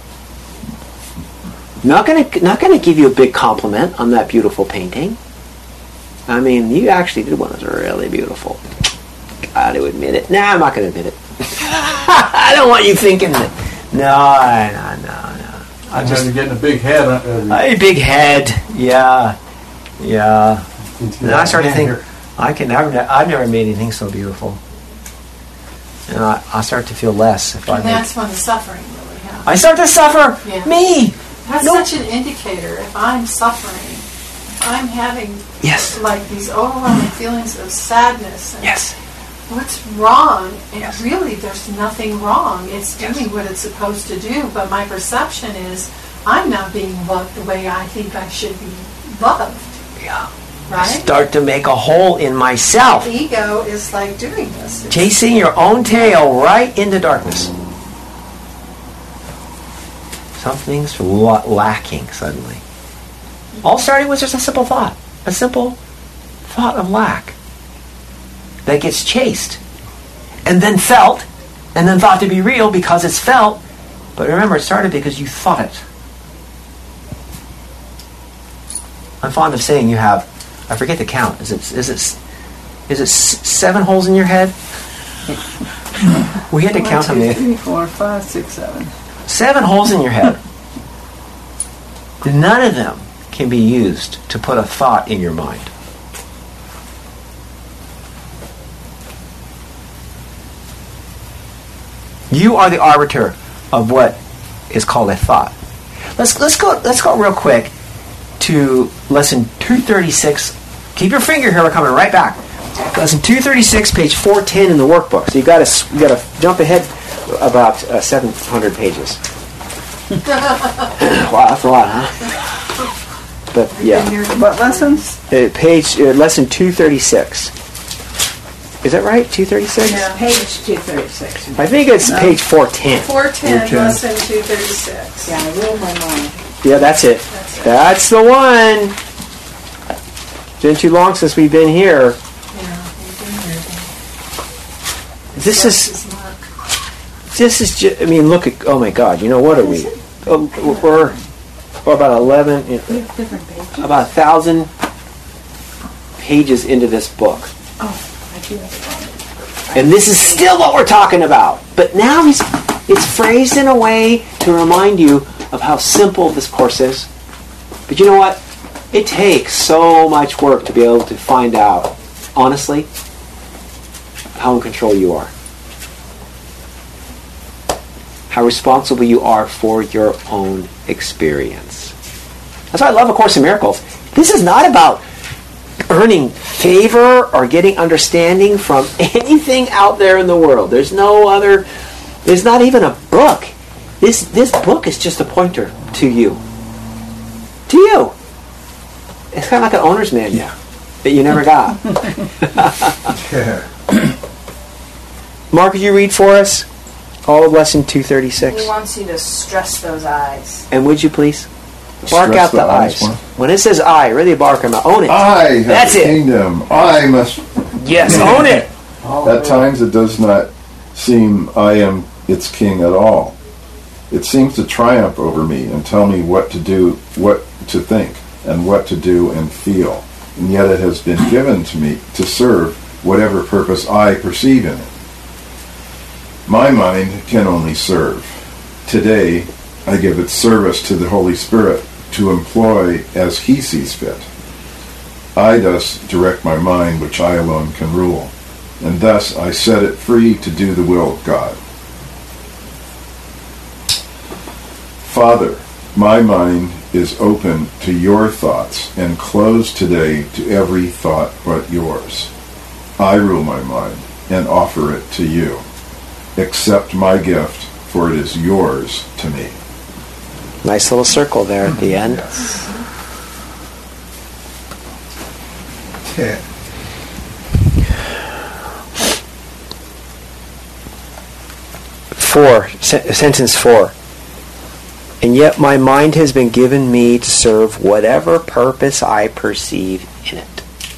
Not going to not going to give you a big compliment on that beautiful painting. I mean, you actually did one that's really beautiful. Got to admit it. Nah, I'm not going to admit it. I don't want you thinking that. No, no, no, no. I'm just getting a big head. Uh, a big head. Yeah, yeah. And I started to think, I can never. I've never made anything so beautiful. And I, I start to feel less if I. And make, that's when the suffering really happens. I start to suffer. Yeah. Me. That's Nope. such an indicator. If I'm suffering, if I'm having Yes. like these overwhelming feelings of sadness. And Yes. What's wrong? And Yes. really, there's nothing wrong. It's Yes. doing what it's supposed to do. But my perception is I'm not being loved the way I think I should be loved. Yeah. I Right? start to make a hole in myself, The ego is like doing this. It's- chasing your own tail right into darkness. Something's la- lacking suddenly. All starting with just a simple thought, a simple thought of lack that gets chased and then felt and then thought to be real because it's felt. But remember, it started because you thought it. I'm fond of saying you have, I forget the count. Is it is it is it s- seven holes in your head? We had to One, count how two, many. three, four, five, six, seven. Seven holes in your head. None of them can be used to put a thought in your mind. You are the arbiter of what is called a thought. Let's let's go let's go real quick to lesson two thirty-six. Keep your finger here. We're coming right back. Lesson two thirty-six, page four ten in the workbook. So you got to you got to jump ahead about uh, seven hundred pages. Wow, that's a lot, huh? But yeah, What lessons? uh, page uh, lesson two thirty-six. Is that right? two thirty-six? Yeah. Page two thirty-six. I think it's page four ten. four ten, four ten. lesson two thirty-six. Yeah, I ruled my mind. Yeah, that's it. That's it. That's the one. It's been too long since we've been here. Yeah, we've been here. This This is is Mark. this is just. I mean, look at. Oh my God! You know what are we? Oh, we're, we're about eleven. You know, We have different pages. about a thousand pages into this book, Oh, I do have and this is still what we're talking about. But now he's it's phrased in a way to remind you of how simple this course is. But you know what? It takes so much work to be able to find out, honestly, how in control you are. How responsible you are for your own experience. That's why I love A Course in Miracles. This is not about earning favor or getting understanding from anything out there in the world. There's no other, there's not even a book. This this book is just a pointer to you. To you. It's kind of like an owner's manual that you never got. Yeah. Mark, could you read for us all of lesson two thirty-six? He wants you to stress those eyes. And would you please? Bark Stress out the, the eyes. eyes one. When it says I, really bark them out. Own it. I have That's the it. kingdom. I must. Yes, own it. At times it does not seem I am its king at all. It seems to triumph over me and tell me what to do, what to think, and what to do and feel. And yet it has been given to me to serve whatever purpose I perceive in it. My mind can only serve. Today, I give its service to the Holy Spirit to employ as He sees fit. I thus direct my mind, which I alone can rule, and thus I set it free to do the will of God. Father, my mind is open to your thoughts and closed today to every thought but yours. I rule my mind and offer it to you. Accept my gift, for it is yours to me. Nice little circle there at the end. Okay. Four, se- sentence four. And yet my mind has been given me to serve whatever purpose I perceive in it.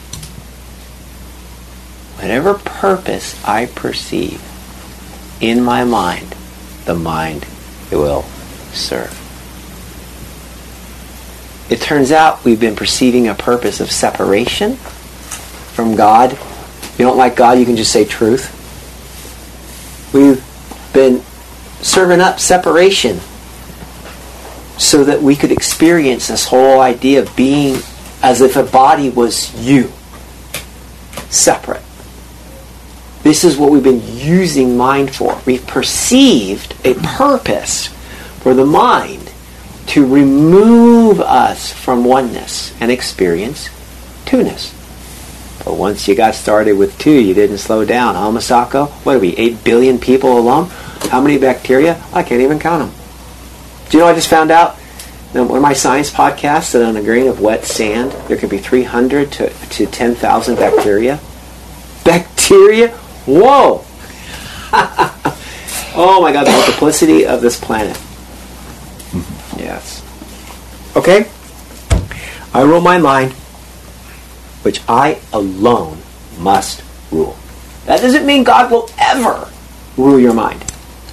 Whatever purpose I perceive in my mind, the mind will serve. It turns out we've been perceiving a purpose of separation from God. If you don't like God, you can just say truth. We've been serving up separation so that we could experience this whole idea of being as if a body was you, separate. This is what we've been using mind for. We've perceived a purpose for the mind to remove us from oneness and experience two-ness. But once you got started with two, you didn't slow down. Huh, Masako? What are we, eight billion people alone? How many bacteria? I can't even count them. Do you know I just found out? Now, one of my science podcasts that on a grain of wet sand, there can be three hundred to, to ten thousand bacteria. Bacteria? Whoa! Oh my God, the multiplicity of this planet. Yes. Okay? I rule my mind, which I alone must rule. That doesn't mean God will ever rule your mind.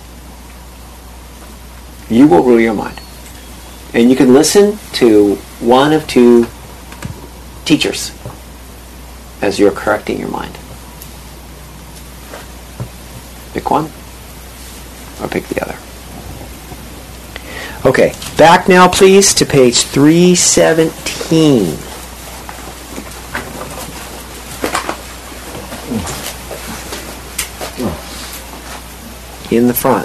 You will rule your mind. And you can listen to one of two teachers as you're correcting your mind. Pick one or pick the other. Okay, back now please to page three seventeen. In the front.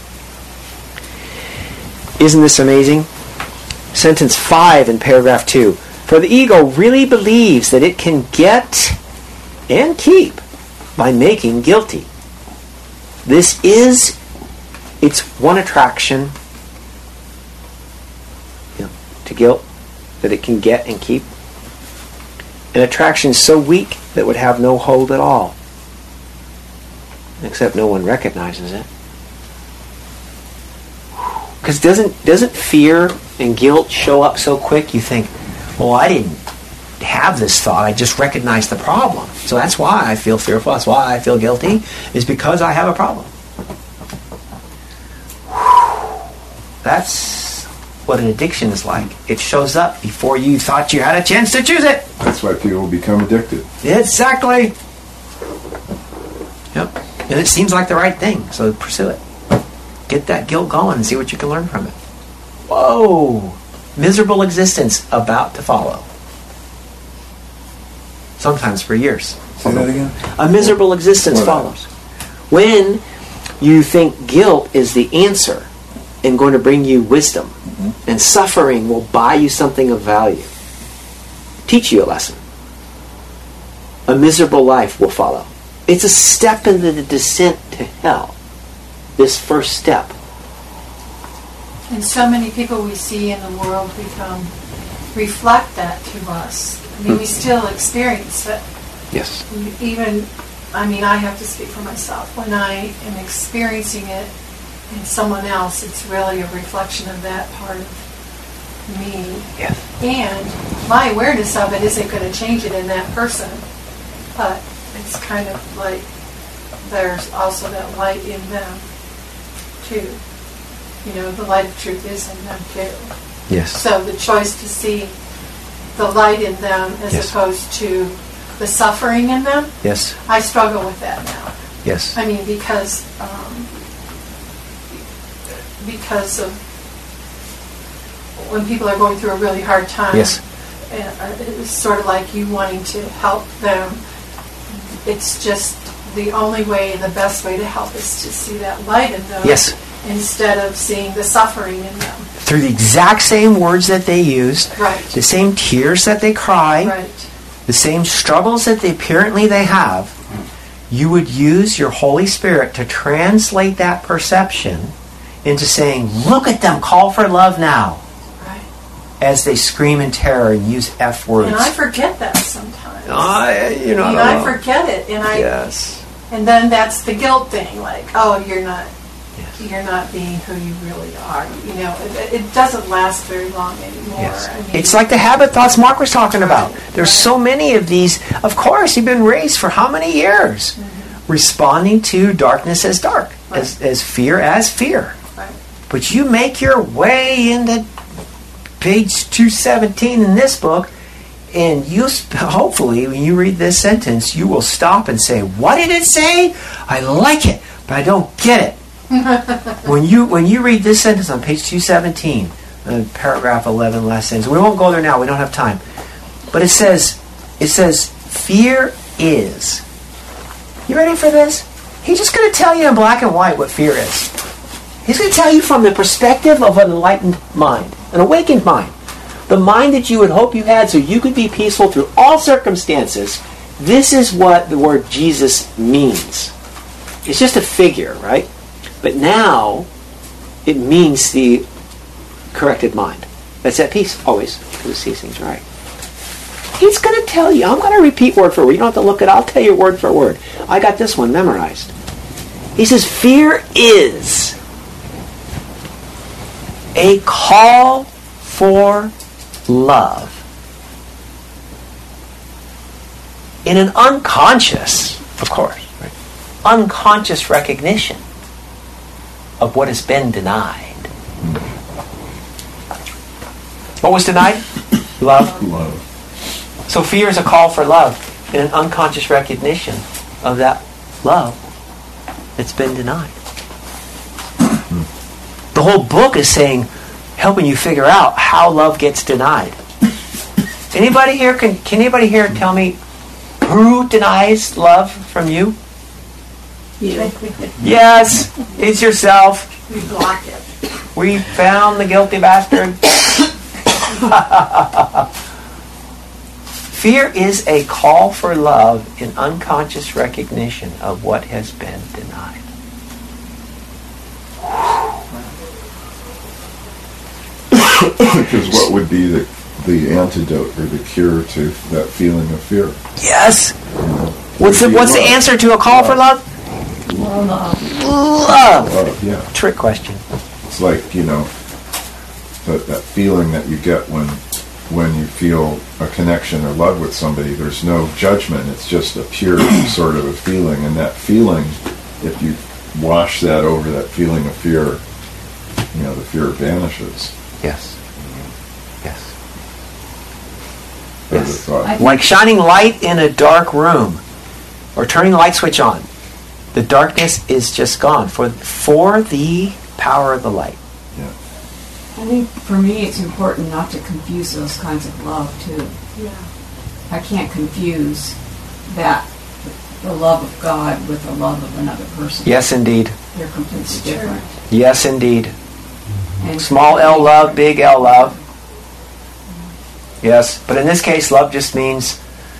Isn't this amazing? Sentence five in paragraph two. For the ego really believes that it can get and keep by making guilty. This is its one attraction, you know, to guilt, that it can get and keep. An attraction so weak that it would have no hold at all. Except no one recognizes it. Because doesn't doesn't fear and guilt show up so quick you think, well, I didn't have this thought, I just recognized the problem. So that's why I feel fearful, that's why I feel guilty, is because I have a problem. That's what an addiction is like. It shows up before you thought you had a chance to choose it. That's why people become addicted. Exactly. Yep. And it seems like the right thing, so pursue it. Get that guilt going and see what you can learn from it. Whoa! Miserable existence about to follow. Sometimes for years. Say that again? A miserable existence What follows. When you think guilt is the answer and going to bring you wisdom, mm-hmm. and suffering will buy you something of value, teach you a lesson. A miserable life will follow. It's a step in the descent to hell. This first step. And so many people we see in the world become reflect that to us. I mean, we still experience it. Yes. Even, I mean, I have to speak for myself. When I am experiencing it in someone else, it's really a reflection of that part of me. Yes. And my awareness of it isn't going to change it in that person. But it's kind of like there's also that light in them, too. You know, the light of truth is in them, too. Yes. So the choice to see the light in them as yes. opposed to the suffering in them. Yes. I struggle with that now. Yes. I mean, because um, because of when people are going through a really hard time. Yes. uh, it's sort of like you wanting to help them. It's just the only way, the best way to help is to see that light in them. Yes. Instead of seeing the suffering in them. Through the exact same words that they used, Right. the same tears that they cry, Right. the same struggles that they apparently they have, you would use your Holy Spirit to translate that perception into saying, look at them, call for love now. Right. As they scream in terror and use F words. And I forget that sometimes. I, you know, I mean, I I don't know. forget it, and I Yes. and then that's the guilt thing, like, oh, you're not, Yes. you're not being who you really are. You know, it, it doesn't last very long anymore. Yes. I mean, It's like the habit thoughts Mark was talking about. There's so many of these. Of course, you've been raised for how many years? Mm-hmm. Responding to darkness as dark, Right. as, as fear as fear. Right. But you make your way into page two seventeen in this book, and you sp- hopefully, when you read this sentence, you will stop and say, what did it say? I like it, but I don't get it. when you when you read this sentence on page two seventeen, uh, paragraph eleven, last sentence, we won't go there now, we don't have time. But it says, it says, fear is. You ready for this? He's just going to tell you in black and white what fear is. He's going to tell you from the perspective of an enlightened mind, an awakened mind. The mind that you would hope you had so you could be peaceful through all circumstances. This is what the word Jesus means. It's just a figure, right? But now, it means the corrected mind. That's at peace, always, who sees things right. He's going to tell you, I'm going to repeat word for word. You don't have to look it, I'll tell you word for word. I got this one memorized. He says, fear is a call for love in an unconscious, of course, right? unconscious recognition of what has been denied. What was denied? Love. Love. So fear is a call for love in an unconscious recognition of that love that's been denied. The whole book is saying, helping you figure out how love gets denied. Anybody here, can, can anybody here tell me who denies love from you? You. Yes, it's yourself. we block it. We found the guilty bastard. Fear is a call for love in unconscious recognition of what has been denied. Because what would be the the antidote or the cure to that feeling of fear? Yes. You know, What's the would be What's the love. answer to a call for love? Love. Love. Love, yeah. Trick question. It's like, you know, that, that feeling that you get when when you feel a connection or love with somebody. There's no judgment. It's just a pure sort of a feeling. And that feeling, if you wash that over, that feeling of fear, you know, the fear vanishes. Yes. Yes. There's Yes. a thought. I- Like shining light in a dark room, or turning the light switch on. The darkness is just gone for for the power of the light. I think for me it's important not to confuse those kinds of love too. Yeah. I can't confuse that, the love of God with the love of another person. Yes, indeed. They're completely It's true. different. Yes, indeed. And Small L love, big L love. Yes, but in this case, love just means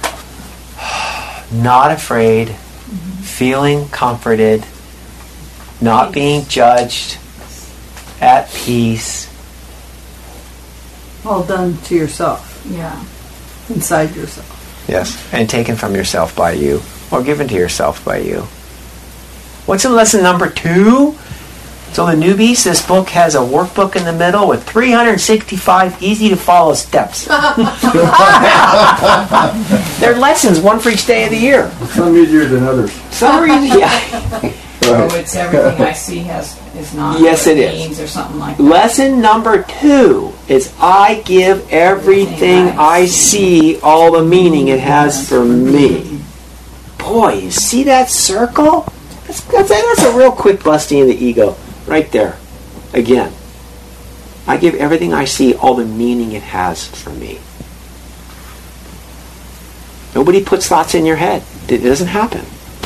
not afraid, feeling comforted, not being judged, at peace. All done to yourself, Yeah. inside yourself. Yes, and taken from yourself by you, or given to yourself by you. What's in lesson number two? So the newbies, this book has a workbook in the middle with three hundred sixty-five easy-to-follow steps. They're lessons, one for each day of the year. Some easier than others. Some are easy. Yeah. So it's everything I see has is not Yes, what it is. means or something like that. Lesson number two is I give everything I see all the meaning it has for me. Boy, you see that circle? That's, that's, that's a real quick busting of the ego. Right there. Again. I give everything I see all the meaning it has for me. Nobody puts thoughts in your head. It doesn't happen.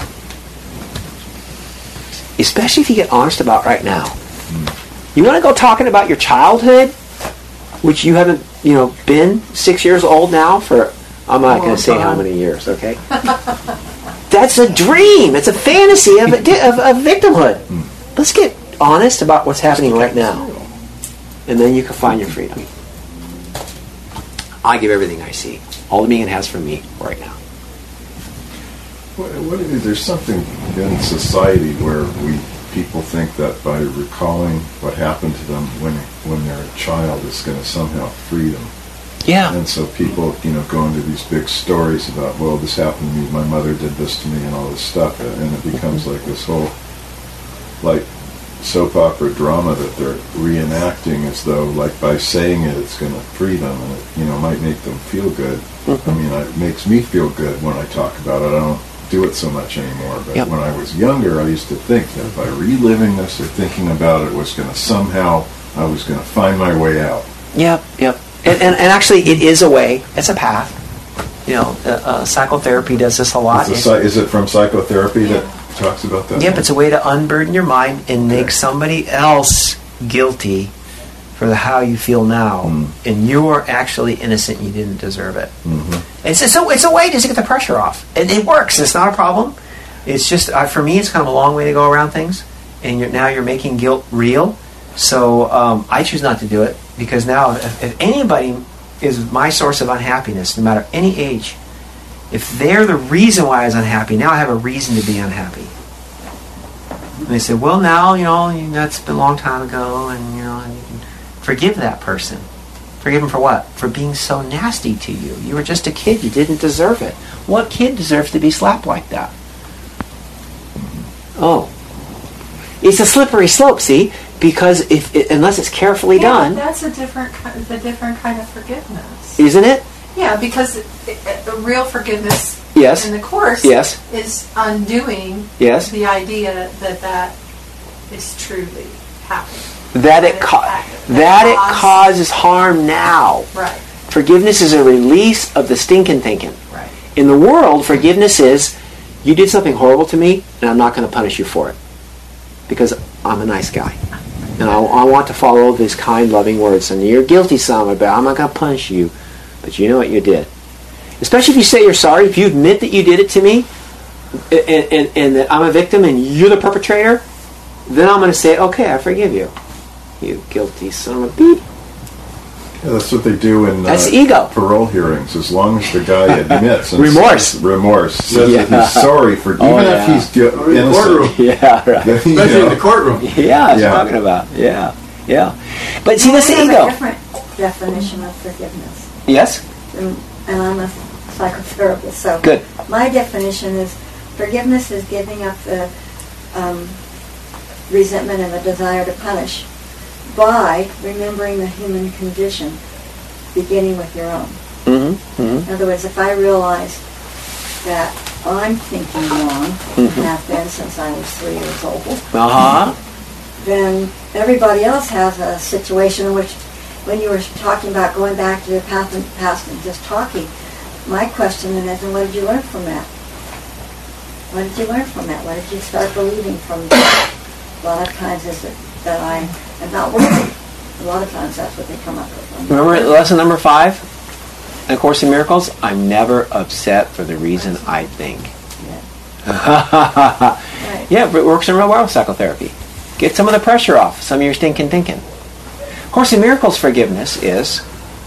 Especially if you get honest about right now. You want to go talking about your childhood, which you haven't, you know, been six years old now for, I'm not going to say how many years, okay? That's a dream. It's a fantasy of, of, of victimhood. Let's get honest about what's happening right now. And then you can find your freedom. I give everything I see. All the meaning it has for me right now. What, what is, there's something in society where we people think that by recalling what happened to them when when they're a child is going to somehow free them. Yeah. And so people, you know, go into these big stories about, well, this happened to me, my mother did this to me, and all this stuff, and it becomes like this whole, like, soap opera drama that they're reenacting as though, like, by saying it, it's going to free them, and it, you know, might make them feel good. Mm-hmm. I mean, it makes me feel good when I talk about it. I don't do it so much anymore, but yep. when I was younger, I used to think that by reliving this or thinking about it was going to somehow, I was going to find my way out. Yep, yep. And, and, and actually, it is a way. It's a path. You know, uh, uh, psychotherapy does this a lot. Is, a, is it from psychotherapy yeah. that talks about that? Yep, it's a way to unburden your mind and okay. make somebody else guilty for the how you feel now, mm. and you are actually innocent. You didn't deserve it. Mm-hmm. It's it's a, it's a way just to get the pressure off, and it works. It's not a problem. It's just uh, for me, it's kind of a long way to go around things, and you're, now you're making guilt real. So um, I choose not to do it because now, if, if anybody is my source of unhappiness, no matter any age, if they're the reason why I was unhappy, now I have a reason to be unhappy. And they say, well, now you know that's been a long time ago, and you know. And you can forgive that person. Forgive him for what? For being so nasty to you. You were just a kid. You didn't deserve it. What kid deserves to be slapped like that? Oh. It's a slippery slope, see? Because if it, unless it's carefully yeah, done... that's a different, a different kind of forgiveness. Isn't it? Yeah, because it, it, the real forgiveness yes. in the Course yes. is undoing yes. the idea that that is truly happening. That it ca- that it causes harm now. Right. Forgiveness is a release of the stinking thinking. Right. In the world, forgiveness is you did something horrible to me, and I'm not going to punish you for it because I'm a nice guy, and I, I want to follow these kind, loving words. And you're guilty, son, but I'm not going to punish you. But you know what you did. Especially if you say you're sorry, if you admit that you did it to me, and, and, and that I'm a victim and you're the perpetrator, then I'm going to say, okay, I forgive you. You guilty son of a beep. Yeah, that's what they do in that's uh, ego. parole hearings. As long as the guy admits and remorse, says, remorse, says yeah. that he's sorry for, even oh, yeah. if he's gu- oh, in the innocent. courtroom. Yeah, right. Especially know. in the courtroom. Yeah, I was yeah. talking about. Yeah, yeah. But see, well, that's the I have ego. a different definition of forgiveness. Yes. And, and I'm a psychotherapist, so good. My definition is forgiveness is giving up the um, resentment and the desire to punish by remembering the human condition, beginning with your own. Mm-hmm. Mm-hmm. In other words, if I realize that I'm thinking wrong, mm-hmm. and have been since I was three years old, uh-huh. then everybody else has a situation in which, when you were talking about going back to the past and, past and just talking, my question then is, and what did you learn from that? What did you learn from that? What did you start believing from that? A lot of times is it that I am not worthy. A lot of times that's what they come up with. Remember lesson number five in A Course in Miracles? I'm never upset for the reason I think. Yeah, right. Yeah, but it works in real well with psychotherapy. Get some of the pressure off, some of your stinking thinking. Course in Miracles forgiveness is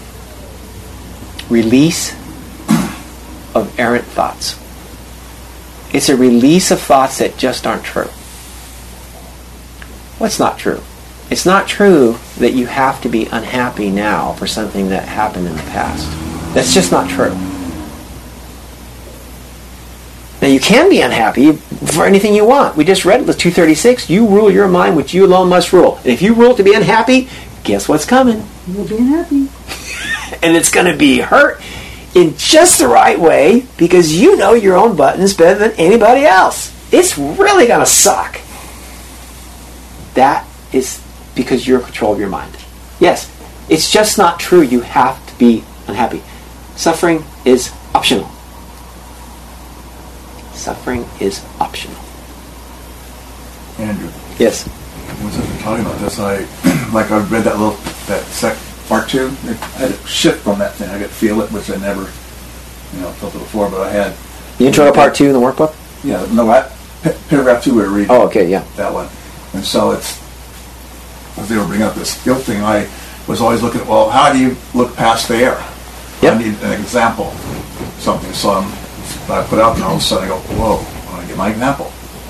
release of errant thoughts. It's a release of thoughts that just aren't true. What's not true? It's not true that you have to be unhappy now for something that happened in the past. That's just not true. Now you can be unhappy for anything you want. We just read the two thirty-six, you rule your mind which you alone must rule. And if you rule to be unhappy, guess what's coming? You'll be unhappy. And it's going to be hurt in just the right way because you know your own buttons better than anybody else. It's really going to suck. That is because you're in control of your mind. Yes, it's just not true you have to be unhappy. Suffering is optional. Suffering is optional. Andrew, Yes. once I've been talking about this, I like I've read that little that sec part two. I had a shift from that thing. I could feel it, which I never, you know, felt it before. But I had The intro to part two in the workbook? yeah, no, I, pa- paragraph two we were reading. Oh, okay, yeah. That one, and so it's as they were bringing up this guilt thing. I was always looking at well, how do you look past the air? Yep. I need an example, something. So I'm, I put out, and all of a sudden I go, whoa, I want to get my example.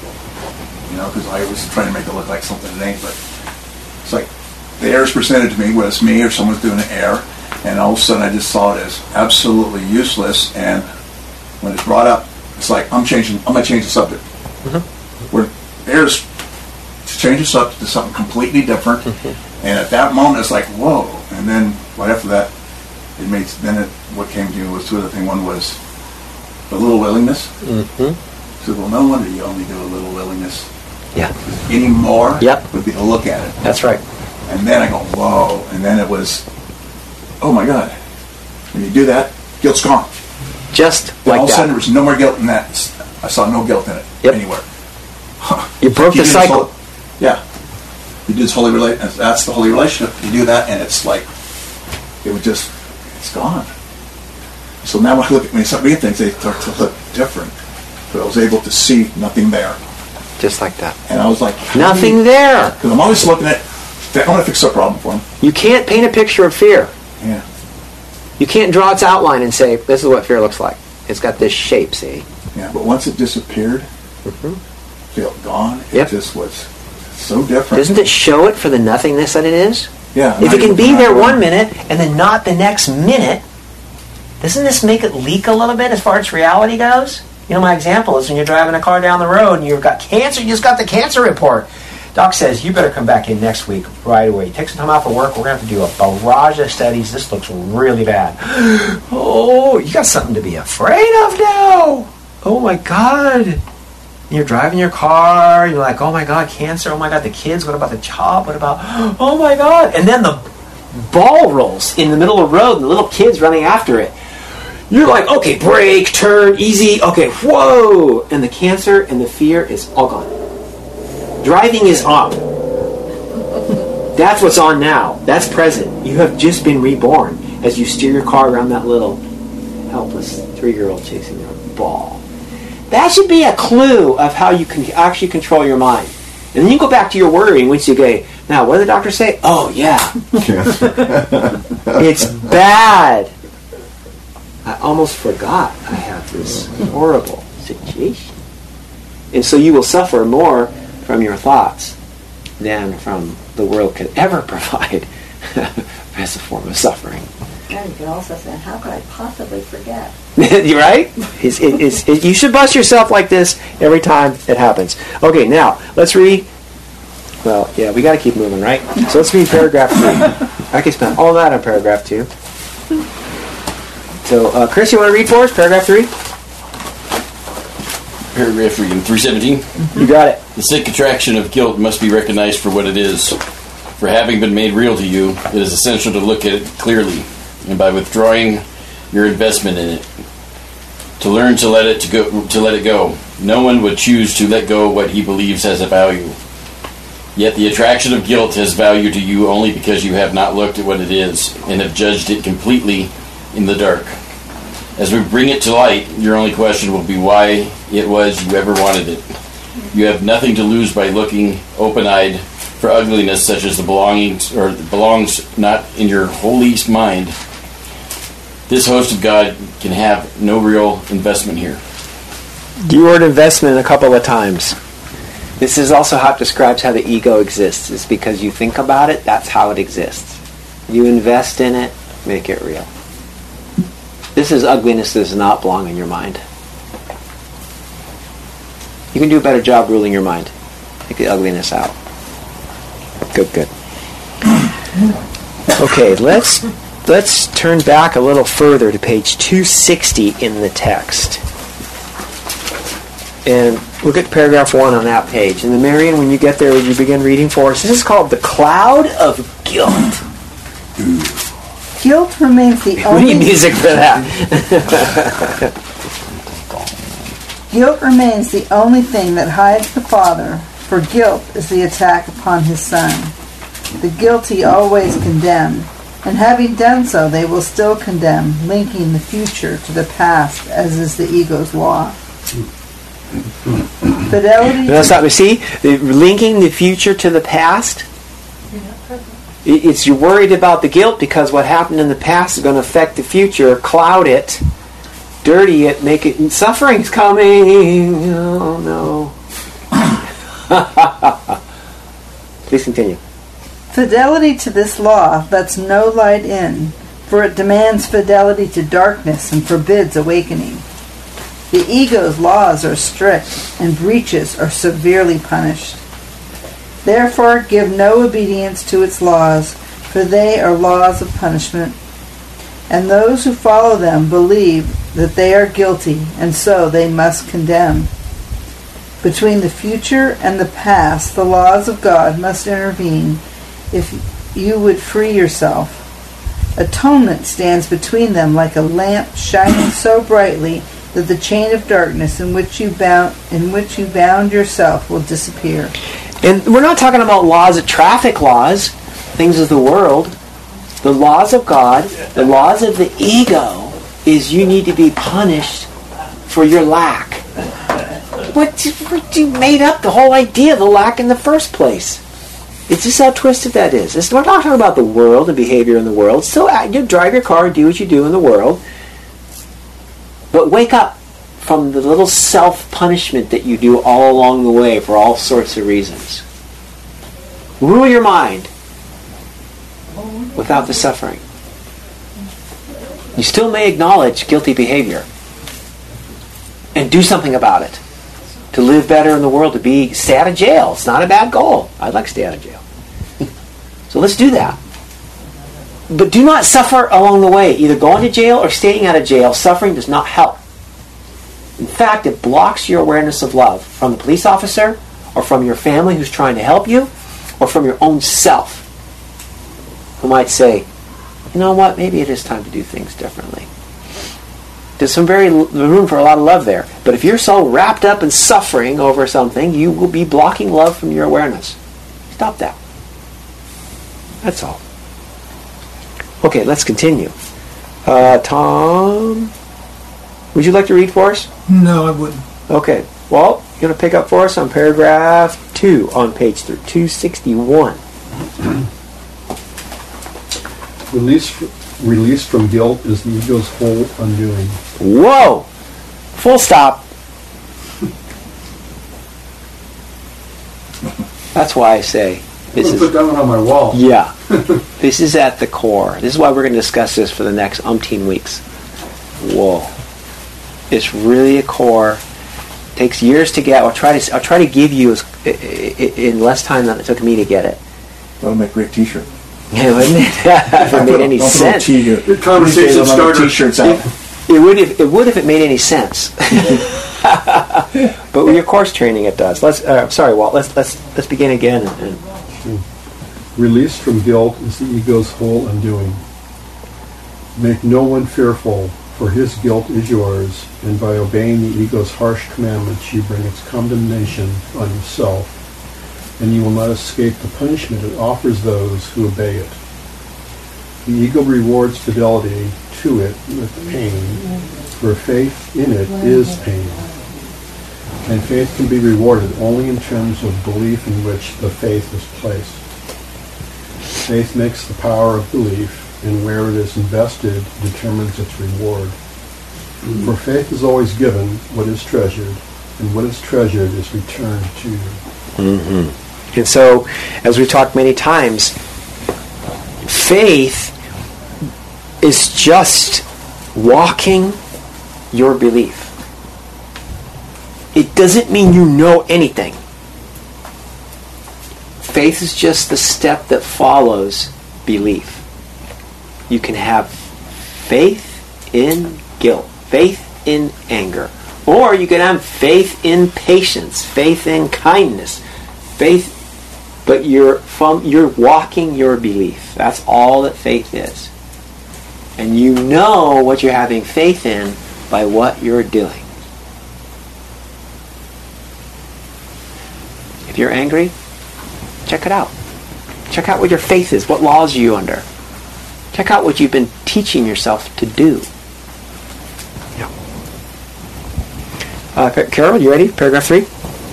You know, because I was trying to make it look like something it ain't, but it's like the air is presented to me, whether it's me or someone's doing the air, and all of a sudden I just saw it as absolutely useless, and when it's brought up, it's like, I'm changing, I'm going to change the subject. Mm-hmm. Where air's to change the subject to something completely different, mm-hmm. and at that moment it's like, whoa, and then right after that, it made, then it, what came to me was two other things. One was a little willingness. Mm-hmm. So, well, no wonder you only do a little willingness. Yeah. Any more Yep. would be to look at it. That's right. And then I go, whoa. And then it was, oh my God. When you do that, guilt's gone. Just And like all of a that. sudden there was no more guilt in that. I saw no guilt in it Yep. anywhere. Huh. You broke You the do this cycle. whole- yeah. You do this holy relationship. That's the holy relationship. You do that and it's like, it would just, it's gone. So now when I look at, when some read things, they start to look different. But I was able to see nothing there. Just like that. And I was like, Nothing there. Because I'm always looking at, I want to fix a problem for them. You can't paint a picture of fear. Yeah. You can't draw its outline and say, this is what fear looks like. It's got this shape, see? Yeah, but once it disappeared, mm-hmm. felt gone, it Yep. just was so different. Doesn't it show it for the nothingness that it is? Yeah. If not it can even- be not there even- one minute and then not the next minute, doesn't this make it leak a little bit as far as reality goes? You know, my example is when you're driving a car down the road and you've got cancer, you just got the cancer report. Doc says, you better come back in next week right away. Take some time off of work. We're going to have to do a barrage of studies. This looks really bad. Oh, you got something to be afraid of now. Oh, my God. And you're driving your car. You're like, oh, my God, cancer. Oh, my God, the kids. What about the job? What about, oh, my God. And then the ball rolls in the middle of the road and the little kids running after it. You're like, okay, brake, turn, easy, okay, whoa! And the cancer and the fear is all gone. Driving is on. That's what's on now. That's present. You have just been reborn as you steer your car around that little helpless three-year-old chasing your ball. That should be a clue of how you can actually control your mind. And then you go back to your worrying once you go, now, what did the doctor say? Oh, yeah. It's bad. I almost forgot I have this horrible situation. And so you will suffer more from your thoughts than from the world could ever provide as a form of suffering. And you can also say, how could I possibly forget? You're right? It's, it, it's, it, you should bust yourself like this every time it happens. Okay, now, let's read. Well, yeah, we got to keep moving, right? So let's read paragraph three. I can spend all that on paragraph two. So, uh, Chris, you want to read for us, paragraph three? Paragraph three in three seventeen. You got it. The sick attraction of guilt must be recognized for what it is. For having been made real to you, it is essential to look at it clearly, and by withdrawing your investment in it, to learn to let it to go. To let it go. No one would choose to let go what he believes has a value. Yet the attraction of guilt has value to you only because you have not looked at what it is and have judged it completely in the dark. As we bring it to light, your only question will be why it was you ever wanted it. You have nothing to lose by looking open-eyed for ugliness such as the belongings or belongs not in your holy mind. This host of God can have no real investment here. You word investment a couple of times. This is also how it describes how the ego exists. It's because you think about it, that's how it exists. You invest in it, make it real. This is ugliness that does not belong in your mind. You can do a better job ruling your mind. Take the ugliness out. Good, good. Okay, let's let's turn back a little further to page two sixty in the text. And look at paragraph one on that page. And then, Marion, when you get there, would you begin reading for us? This is called The Cloud of Guilt. Guilt remains the We only... need music for that. Guilt remains the only thing that hides the Father, for guilt is the attack upon his Son. The guilty always condemn, and having done so, they will still condemn, linking the future to the past, as is the ego's law. Fidelity. That's not, see, the, linking the future to the past. It, it's you're worried about the guilt because what happened in the past is going to affect the future, cloud it, dirty it, make it. Suffering's coming. Oh no. Please continue. Fidelity to this law lets no light in, for it demands fidelity to darkness and forbids awakening. The ego's laws are strict, and breaches are severely punished. Therefore, give no obedience to its laws, for they are laws of punishment. And those who follow them believe that they are guilty, and so they must condemn. Between the future and the past, the laws of God must intervene if you would free yourself. Atonement stands between them like a lamp shining so brightly that the chain of darkness in which you bound in which you bound yourself will disappear. And we're not talking about laws of traffic laws, things of the world. The laws of God, the laws of the ego, is you need to be punished for your lack. What, what you made up the whole idea of the lack in the first place? It's just how twisted that is. It's, we're not talking about the world and behavior in the world. Still, you drive your car and do what you do in the world. But wake up from the little self-punishment that you do all along the way for all sorts of reasons. Rule your mind without the suffering. You still may acknowledge guilty behavior and do something about it. To live better in the world, to be stay out of jail. It's not a bad goal. I'd like to stay out of jail. So let's do that. But do not suffer along the way. Either going to jail or staying out of jail. Suffering does not help. In fact, it blocks your awareness of love from the police officer, or from your family who's trying to help you, or from your own self, who might say, you know what, maybe it is time to do things differently. There's some very l- room for a lot of love there. But if you're so wrapped up in suffering over something, you will be blocking love from your awareness. Stop that. That's all. Okay, let's continue. Uh, Tom, would you like to read for us? No, I wouldn't. Okay. Well, you're going to pick up for us on paragraph two on page two sixty-one. Release, release from guilt is the ego's whole undoing. Whoa! Full stop. That's why I say this I'm is. put that one on my wall. Yeah. This is at the core. This is why we're going to discuss this for the next umpteen weeks. Whoa. It's really a core. It takes years to get. I'll try to. I'll try to give you as, in less time than it took me to get it. That'll make a great T-shirt. Yeah, wouldn't it? If it made any Don't sense. T- The conversation starter. T-shirts out. It would if it would if it made any sense. But with your course training, it does. Let's. Uh, sorry, Walt. Let's let's let's begin again. And, and Release from guilt is the ego's whole undoing. Make no one fearful, for his guilt is yours, and by obeying the ego's harsh commandments you bring its condemnation on yourself, and you will not escape the punishment it offers those who obey it. The ego rewards fidelity to it with pain, for faith in it is pain. And faith can be rewarded only in terms of belief in which the faith is placed. Faith makes the power of belief, and where it is invested determines its reward. Mm. For faith is always given what is treasured, and what is treasured is returned to you. Mm-hmm. And so, as we've talked many times, faith is just walking your belief. It doesn't mean you know anything. Faith is just the step that follows belief. You can have faith in guilt, faith in anger, or you can have faith in patience, faith in kindness, faith, but you're from you're walking your belief. That's all that faith is. And you know what you're having faith in by what you're doing. you're angry, check it out. Check out what your faith is. What laws are you under? Check out what you've been teaching yourself to do. Yeah. Uh, Carol, you ready? Paragraph three?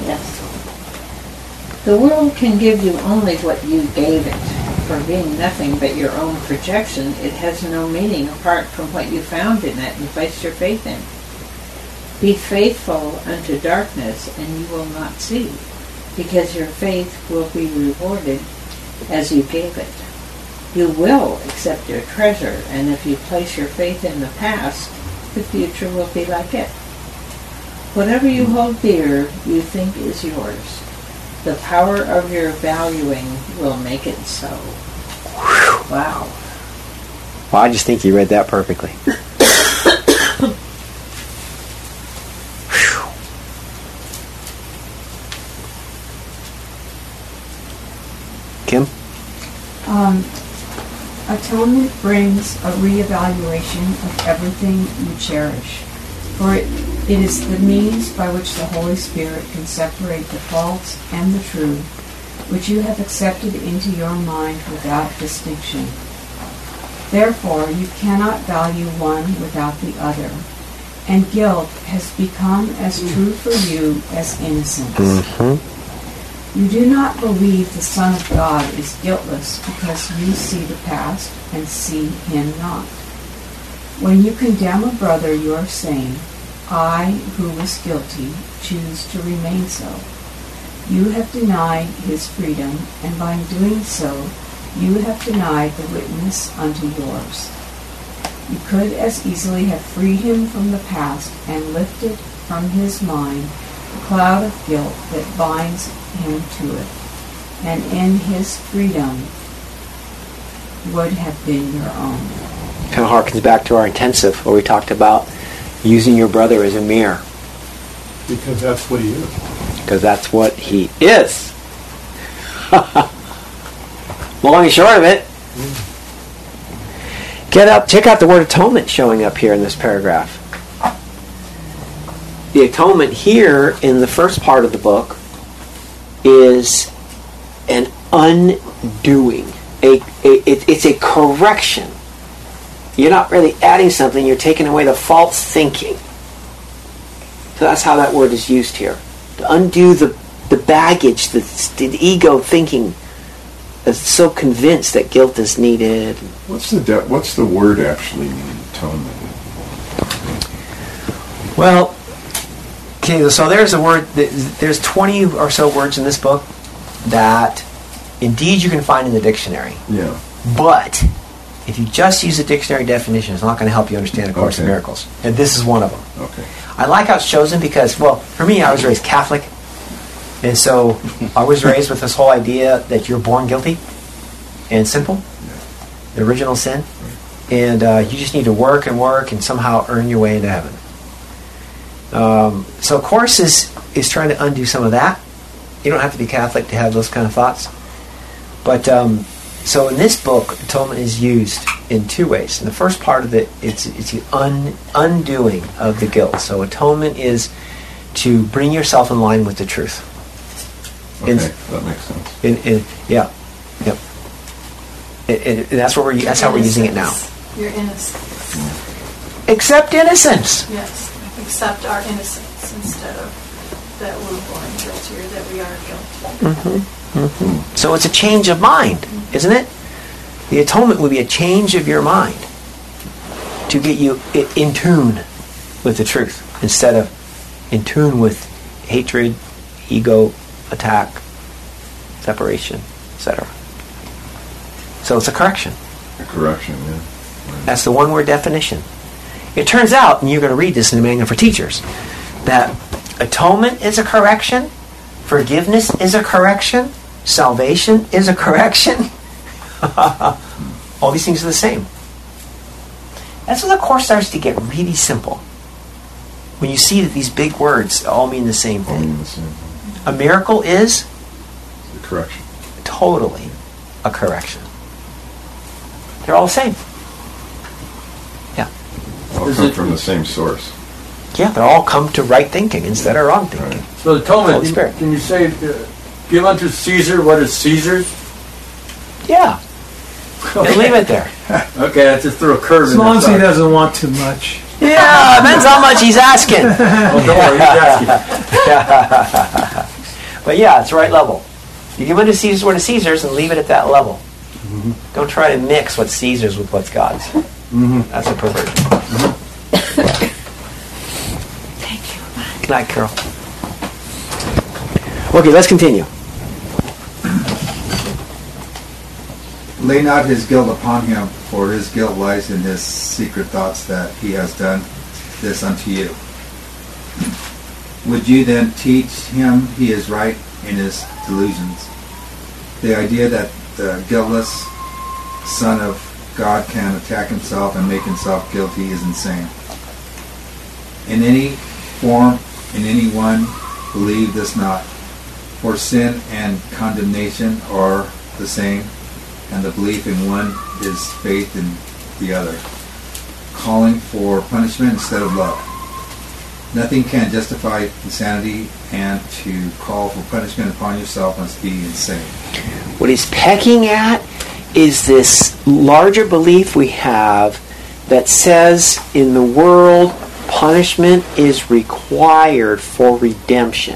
Yes. The world can give you only what you gave it. For being nothing but your own projection, it has no meaning apart from what you found in it and placed your faith in. Be faithful unto darkness, and you will not see, because your faith will be rewarded as you gave it. You will accept your treasure, and if you place your faith in the past, the future will be like it. Whatever you hold dear, you think is yours. The power of your valuing will make it so. Wow. Well, I just think you read that perfectly. Kim? Um, atonement brings a reevaluation of everything you cherish, for it, it is the means by which the Holy Spirit can separate the false and the true, which you have accepted into your mind without distinction. Therefore, you cannot value one without the other, and guilt has become as true for you as innocence. Mm-hmm. You do not believe the Son of God is guiltless because you see the past and see him not. When you condemn a brother, you are saying, I, who was guilty, choose to remain so. You have denied his freedom, and by doing so, you have denied the witness unto yours. You could as easily have freed him from the past and lifted from his mind the cloud of guilt that binds him to it, and in his freedom would have been your own. Kind of harkens back to our intensive where we talked about using your brother as a mirror. Because that's what he is. Because that's what he is. Long and short of it. Get up, check out the word atonement showing up here in this paragraph. The atonement here in the first part of the book is an undoing. A, a, it, it's a correction. You're not really adding something, you're taking away the false thinking. So that's how that word is used here. To undo the, the baggage, the, the ego thinking that's so convinced that guilt is needed. What's the de- what's the word actually mean, atonement? Well, okay, so there's a word, there's twenty or so words in this book that indeed you can find in the dictionary. Yeah. But if you just use a dictionary definition, it's not going to help you understand A Course in Okay. Miracles. And this is one of them. Okay. I like how it's chosen because, well, for me, I was raised Catholic. And so I was raised with this whole idea that you're born guilty and sinful, the original sin. And uh, you just need to work and work and somehow earn your way into heaven. Um, so A Course is, is trying to undo some of that. You don't have to be Catholic to have those kind of thoughts. But um, so in this book, atonement is used in two ways. In the first part of it, it's it's the un, undoing of the guilt. So atonement is to bring yourself in line with the truth. Okay, In- that makes sense. In, in, yeah, yep. And, and that's what we're that's how we're using it now. Your innocence. Accept innocence. Yes. Accept our innocence instead of that we're born guilty or that we are guilty. Mm-hmm. Mm-hmm. So it's a change of mind, isn't it? The atonement would be a change of your mind to get you i- in tune with the truth instead of in tune with hatred, ego, attack, separation, et cetera. So it's a correction. A correction, yeah. That's the one-word definition. It turns out, and you're going to read this in the Manual for Teachers, that atonement is a correction, forgiveness is a correction, salvation is a correction. All these things are the same. That's when the Course starts to get really simple. When you see that these big words all mean the same All thing. mean the same thing. A miracle is The correction. totally a correction. They're all the same. Yeah. All Is come it- from the same source. Yeah, they all come to right thinking instead of wrong thinking. So the atonement, Holy Spirit. can you say, uh, Give unto Caesar what is Caesar's. Yeah. And leave it there. Okay, I just threw a curve As in long there. as he Sorry. doesn't want too much. Yeah, depends how much he's asking. Oh, don't worry, he's asking. But yeah, it's the right level. You give unto Caesar's what is Caesar's and leave it at that level. Mm-hmm. Don't try to mix what's Caesar's with what's God's. Mm-hmm. That's a perversion. Thank you. Good night, Carol. Okay, let's continue. Lay not his guilt upon him, for his guilt lies in his secret thoughts that he has done this unto you. Would you then teach him he is right in his delusions? The idea that the guiltless Son of God can attack himself and make himself guilty is insane. In any form, in any one, believe this not. For sin and condemnation are the same, and the belief in one is faith in the other, calling for punishment instead of love. Nothing can justify insanity, and to call for punishment upon yourself must be insane. What he's pecking at is this larger belief we have that says in the world punishment is required for redemption.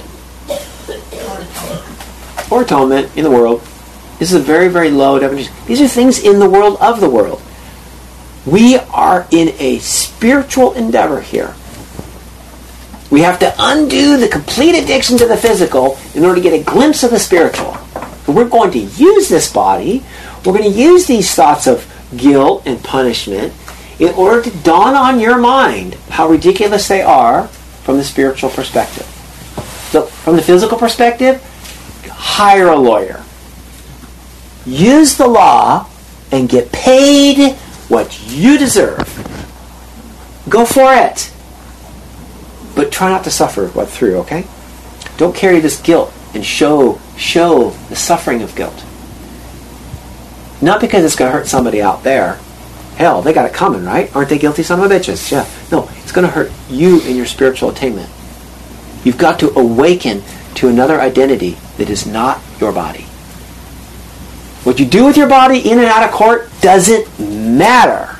Or atonement in the world. This is a very, very low definition. These are things in the world of the world. We are in a spiritual endeavor here. We have to undo the complete addiction to the physical in order to get a glimpse of the spiritual. And we're going to use this body, we're going to use these thoughts of guilt and punishment in order to dawn on your mind how ridiculous they are from the spiritual perspective. So from the physical perspective, hire a lawyer. Use the law and get paid what you deserve. Go for it. But try not to suffer what through, okay? Don't carry this guilt and show show the suffering of guilt. Not because it's going to hurt somebody out there. Hell, they got it coming, right? Aren't they guilty son of a bitches? Yeah. No, it's going to hurt you in your spiritual attainment. You've got to awaken to another identity that is not your body. What you do with your body in and out of court doesn't matter.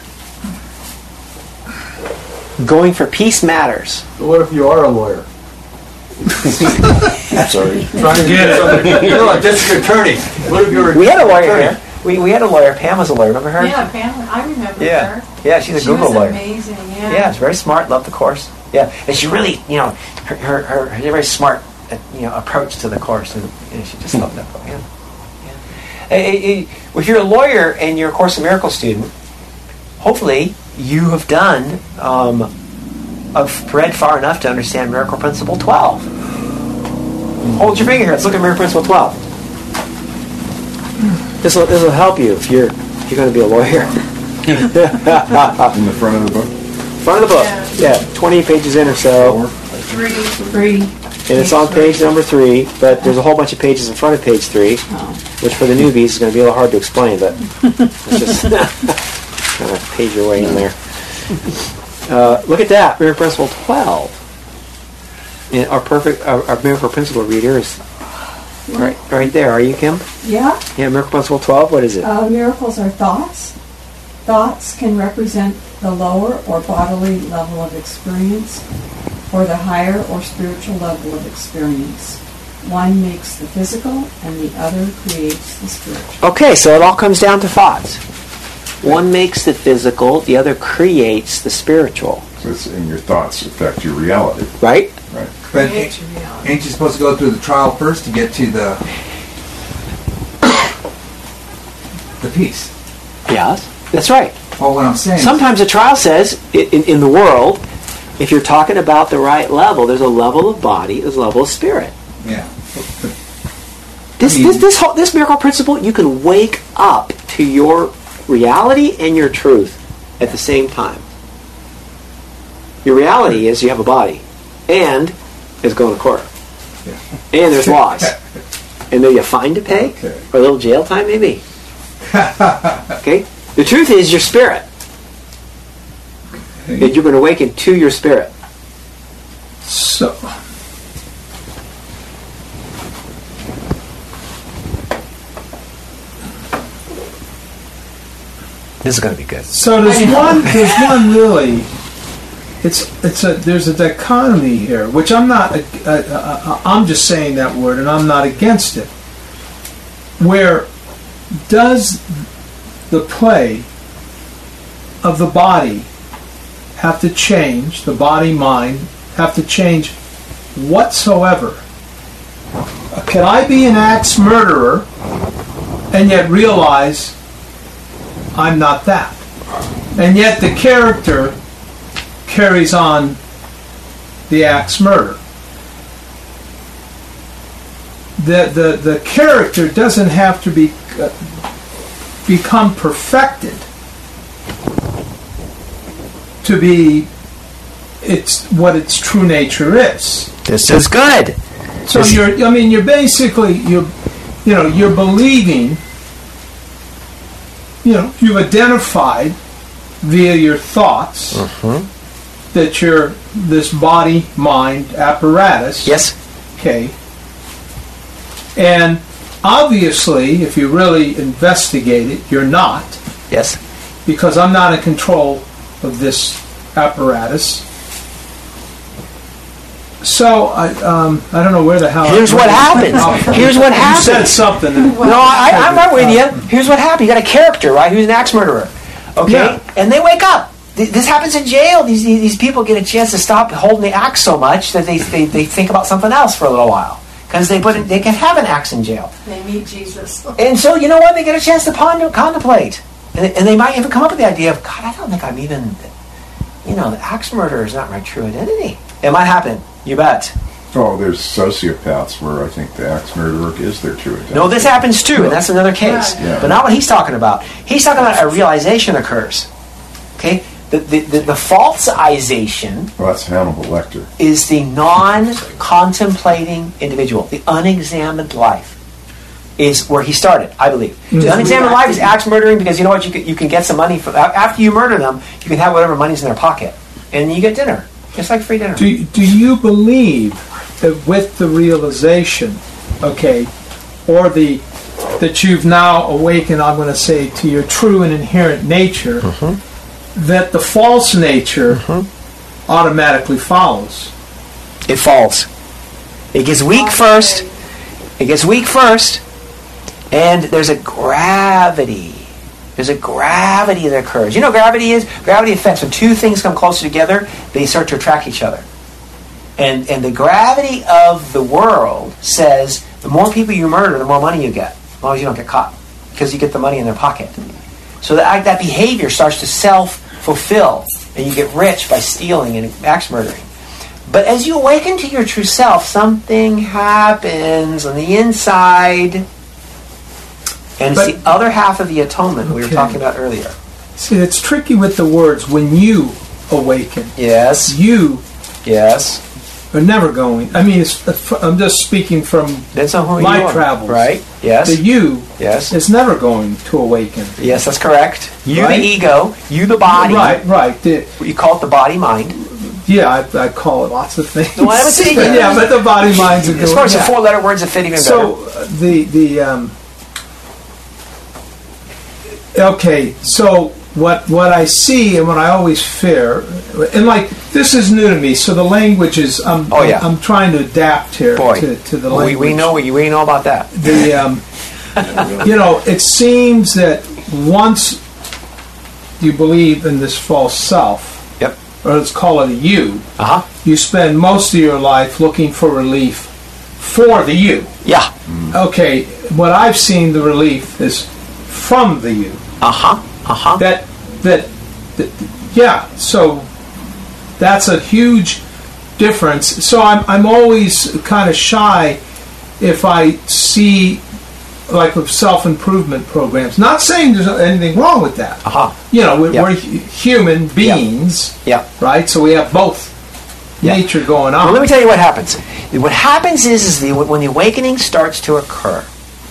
Going for peace matters. But what if you are a lawyer? Sorry. Trying to get it. You're a district attorney. What if you're a We had a lawyer attorney? here. We, we had a lawyer. Pam was a lawyer. Remember her? Yeah, Pam, I remember Yeah. her. Yeah, she's a she Google was lawyer. amazing, yeah. Yeah, she's very smart. Loved the course. Yeah, and she really, you know, her her, her, her very smart, uh, you know, approach to the course, and you know, she just loved that book. Yeah. Yeah. Hey, hey, hey, well, if you're a lawyer and you're a Course in Miracles student, hopefully you have done, um, have read far enough to understand Miracle Principle twelve. Hold your finger here. Let's look at Miracle Principle twelve. This will this will help you if you're if you're going to be a lawyer. In the front of the book? Front of the book. Yeah, twenty pages in or so. Three. Three. And it's on page number three, but there's a whole bunch of pages in front of page three, which for the newbies is going to be a little hard to explain, but let's just kind of page your way in there. Uh, look at that, Miracle Principle twelve. And our perfect, our, our Miracle Principle reader is right, right there. Are you, Kim? Yeah. Yeah, Miracle Principle twelve. What is it? Uh, miracles are thoughts. Thoughts can represent the lower or bodily level of experience, or the higher or spiritual level of experience. One makes the physical, and the other creates the spiritual. Okay, so it all comes down to thoughts. One makes the physical, the other creates the spiritual. So it's in your thoughts affect your reality. Right? Right. But ain't, ain't you supposed to go through the trial first to get to the the peace? Yes, that's right. Well, what I'm saying. Sometimes a trial says, in, in, in the world, if you're talking about the right level, there's a level of body, there's a level of spirit. Yeah. This, I mean- this, this, whole, this miracle principle, you can wake up to your reality and your truth at the same time. Your reality is you have a body, and it's going to court, Yeah. and there's laws, and maybe a fine to pay, Okay. or a little jail time, maybe. Okay. The truth is your spirit. That you're going to awaken to your spirit. So, This is going to be good. So there's one. There's one really. It's it's a there's a dichotomy here, which I'm not. Uh, uh, I'm just saying that word, and I'm not against it. Where does the play of the body have to change? The body mind have to change whatsoever? Can I be an axe murderer and yet realize I'm not that? And yet the character carries on the axe murder. The, the, the character doesn't have to be uh, become perfected to be it's what its true nature is. This is good. So This- you're, I mean, you're basically, you're, you know, you're believing, you know, you've identified via your thoughts Mhm. that you're this body-mind apparatus. Yes. Okay. And obviously, if you really investigate it, you're not. Yes. Because I'm not in control of this apparatus. So I, um, I don't know where the hell. Here's what happens. Here's what happens. You said something. No, I, I'm right with you. Here's what happened. You got a character, right, who's an axe murderer. Okay? Yeah. And they wake up. Th- This happens in jail. These, these these people get a chance to stop holding the axe so much that they, they, they think about something else for a little while. Because they put it, they can have an axe in jail. They meet Jesus. And so, you know what? They get a chance to ponder, contemplate. And, and they might even come up with the idea of, God, I don't think I'm even, you know, the axe murderer is not my true identity. It might happen. You bet. Oh, there's sociopaths where I think the axe murderer is their true identity. No, this happens too, and that's another case. Yeah. But not what he's talking about. He's talking about a realization occurs. Okay? The, the, the, the falseization Well, that's Hannibal Lecter. is the non-contemplating individual. The unexamined life is where he started, I believe. The unexamined life is axe murdering because you know what? You can, you can get some money. For, after you murder them, you can have whatever money's in their pocket. And you get dinner. It's like free dinner. Do, do you believe that with the realization, okay, or the that you've now awakened, I'm going to say, to your true and inherent nature, that the false nature automatically follows? It falls. It gets weak first. It gets weak first. And there's a gravity. There's a gravity that occurs. You know what gravity is? Gravity affects when two things come closer together, they start to attract each other. And and the gravity of the world says the more people you murder, the more money you get, as long as you don't get caught, because you get the money in their pocket. So that, that behavior starts to self-fulfill, and you get rich by stealing and axe murdering. But as you awaken to your true self, something happens on the inside, and it's But- the other half of the atonement we were Okay. talking about earlier. See, it's tricky with the words. When you awaken, Yes. you Yes. are never going. I mean, it's, I'm just speaking from That's on who my you are, travels. right? Yes. The you Yes. is never going to awaken. Yes, that's correct. You, Right? the ego. You, the body. Right, right. The, You call it the body-mind. yeah, I, I call it lots of things. Well, I would say, But yeah, but the body mind's a good As far as yeah. the four-letter words that fit even So better. uh, the the um, okay. So what what I see and what I always fear, and like this is new to me. So the language is I'm Oh, yeah. I'm trying to adapt here Boy, to, to the we, language. we know we, we know about that. The um, you know, it seems that once you believe in this false self, Yep. or let's call it a you, Uh-huh. you spend most of your life looking for relief for the you. Yeah. Okay, what I've seen the relief is from the you. Uh-huh. Uh-huh. That, that, that, yeah, so that's a huge difference. So I'm, I'm always kind of shy if I see, like with self-improvement programs. Not saying there's anything wrong with that. Uh-huh. You know, we're, Yep. we're hu- human beings, Yeah. right? So we have both Yeah. nature going on. Well, let me tell you what happens. What happens is, is the, when the awakening starts to occur,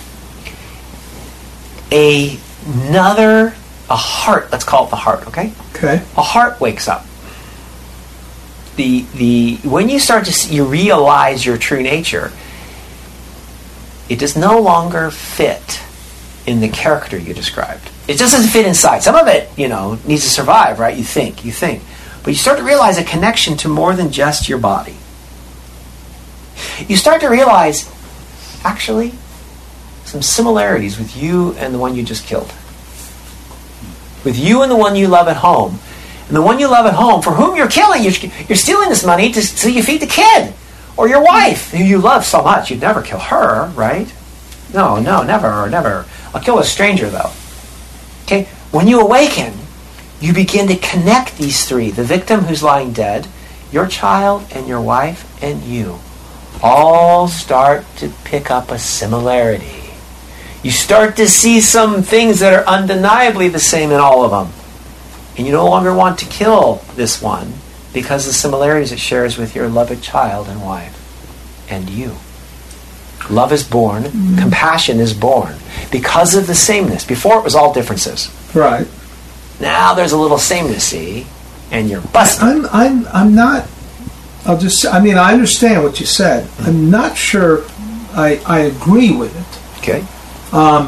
a, another, a heart, let's call it the heart, okay? Okay. A heart wakes up. The the when you start to see, you realize your true nature, it does no longer fit in the character you described. It just doesn't fit inside. Some of it, you know, needs to survive, right? You think, you think. But you start to realize a connection to more than just your body. You start to realize, actually, some similarities with you and the one you just killed. With you and the one you love at home. And the one you love at home, for whom you're killing, you're, you're stealing this money to, so you feed the kid. Or your wife, who you love so much. You'd never kill her, right? No, no, never, never. I'll kill a stranger, though. Okay? When you awaken, you begin to connect these three. The victim who's lying dead, your child, and your wife, and you. All start to pick up a similarity. You start to see some things that are undeniably the same in all of them. And you no longer want to kill this one because of the similarities it shares with your beloved child and wife and you. Love is born. Mm-hmm. Compassion is born because of the sameness. Before it was all differences. Right. Now there's a little sameness, see? And you're busted. I'm, I'm, I'm not... I'll just... I mean, I understand what you said. I'm not sure I, I agree with it. Okay. Um,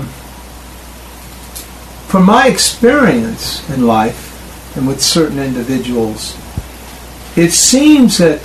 from my experience in life and with certain individuals, it seems that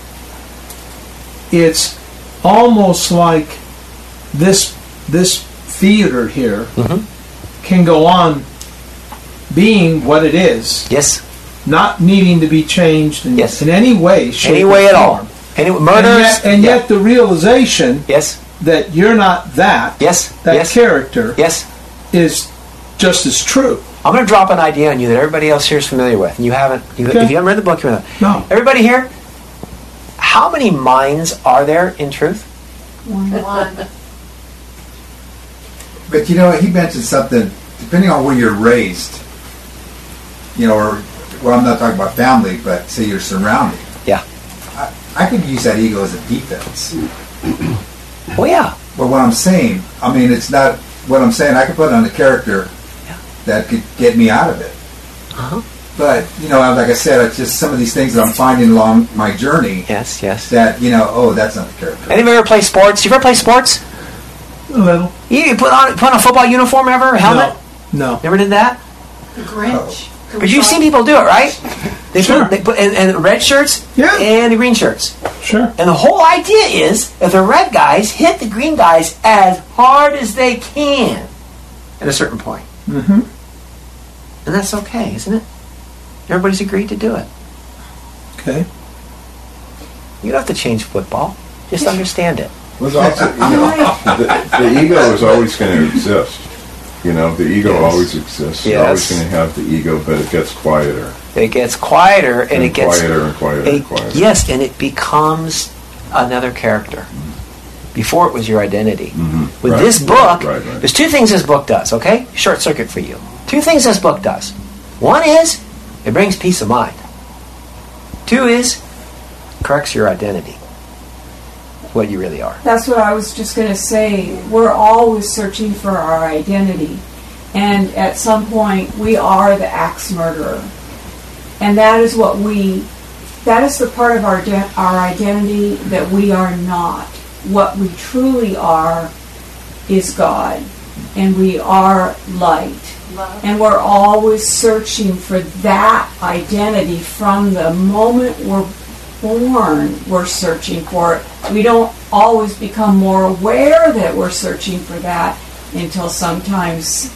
it's almost like this this theater here mm-hmm. can go on being what it is. Yes. Not needing to be changed in, yes. in any way, shape, any way or at form. all. Any murders. And yet, and yeah. yet the realization yes. that you're not that, yes. that yes. character yes. is just as true. I'm going to drop an idea on you that everybody else here is familiar with. And you haven't, you, okay. if you haven't read the book, you're not. No. Everybody here, how many minds are there in truth? One. But you know, he mentioned something, depending on where you're raised, you know, or, well, I'm not talking about family, but say your surrounding. Yeah. I, I could use that ego as a defense. Oh, yeah. But what I'm saying, I mean, it's not, what I'm saying, I could put on a character yeah. that could get me out of it. Uh-huh. But, you know, like I said, it's just some of these things that I'm finding along my journey. Yes, yes. That, you know, oh, that's not the character. Anybody ever play sports? You ever play sports? A little. You put on put on a football uniform ever? A helmet? No. no. Never did that? The Grinch. Oh. But you've seen people do it, right? They sure. put, they put and, and red shirts yeah. and the green shirts. Sure. And the whole idea is if the red guys hit the green guys as hard as they can at a certain point. Mm-hmm. And that's okay, isn't it? Everybody's agreed to do it. Okay. You don't have to change football. Just understand it. Was also, you know, the, the ego is always going to exist. You know, the ego yes. always exists. Yes. You're always going to have the ego, but it gets quieter. It gets quieter, and, and it gets quieter and quieter it, and quieter. Yes, and it becomes another character. Before it was your identity. Mm-hmm. With right. this book, right, right, right. there's two things this book does. Okay, short circuit for you. Two things this book does. One is it brings peace of mind. Two is corrects your identity. What you really are. That's what I was just going to say. We're always searching for our identity. And at some point, we are the axe murderer. And that is what we, that is the part of our, de- our identity that we are not. What we truly are is God. And we are light. Love. And we're always searching for that identity from the moment we're born, we're searching for it. We don't always become more aware that we're searching for that until sometimes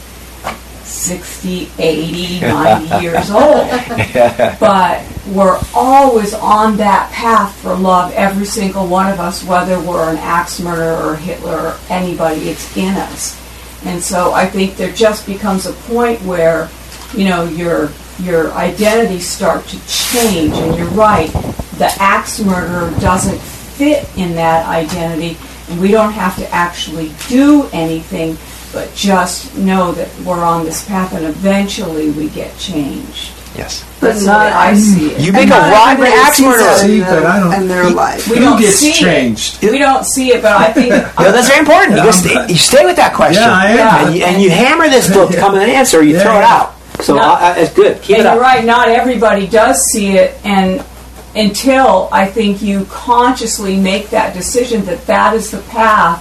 sixty, eighty, ninety years old. Yeah. But we're always on that path for love, every single one of us, whether we're an axe murderer or Hitler or anybody, it's in us. And so I think there just becomes a point where, you know, your your identities start to change, and you're right, the axe murderer doesn't fit in that identity, and we don't have to actually do anything, but just know that we're on this path, and eventually we get changed. Yes. That's the not- way I see it. You make a rotten axe murderer. See, but I don't- and their life. We Who don't gets see changed? it. We don't see it, but I think You know, that's very important. You, Yeah, gotta stay, you stay with that question. Yeah, I am. And, you, and you hammer this book to come with an answer, or you Yeah. throw it out. So No. uh, uh, it's good. Keep and it you're up. right, not everybody does see it, and until I think you consciously make that decision that that is the path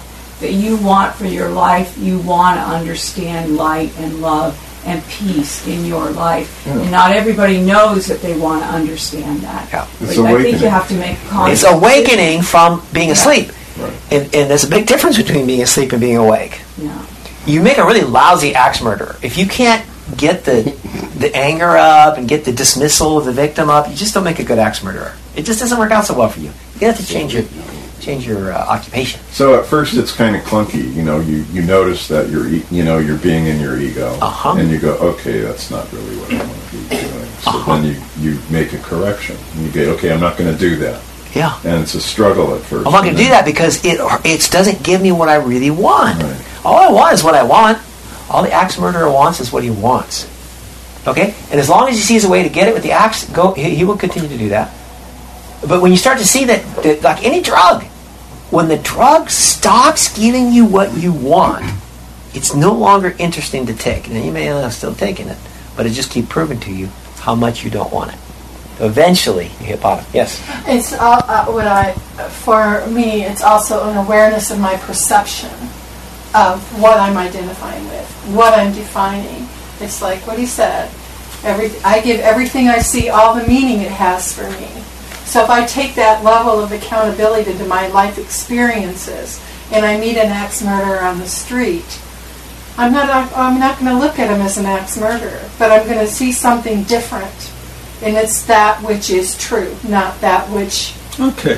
that you want for your life. You want to understand light and love and peace in your life. Yeah. And not everybody knows that they want to understand that. Yeah. It's But I think awakening. you have to make a conscious It's awakening from being Yeah. asleep. Right. And, and there's a big difference between being asleep and being awake. Yeah. You make a really lousy axe murderer. If you can't get the the anger up and get the dismissal of the victim up, you just don't make a good axe murderer. It just doesn't work out so well for you. You have to change your change your uh, occupation. So at first it's kind of clunky, you know. You, you notice that you're e- you know you're being in your ego, Uh-huh. and you go, okay, that's not really what I want to be doing. So Uh-huh. then you, you make a correction, and you go, okay, I'm not going to do that. Yeah. And it's a struggle at first. I'm not going and to do then- that because it it doesn't give me what I really want. Right. All I want is what I want. All the axe murderer wants is what he wants. Okay? And as long as he sees a way to get it with the axe, go. He, he will continue to do that. But when you start to see that, that, like any drug, when the drug stops giving you what you want, it's no longer interesting to take. And you may end up still taking it, but it just keeps proving to you how much you don't want it. Eventually, you hit bottom. Yes? It's all, uh, what I, for me, it's also an awareness of my perception of what I'm identifying with, what I'm defining. It's like what he said. Every I give everything I see all the meaning it has for me. So if I take that level of accountability to my life experiences, and I meet an axe murderer on the street, I'm not I'm not going to look at him as an axe murderer, but I'm going to see something different. And it's that which is true, not that which, Okay.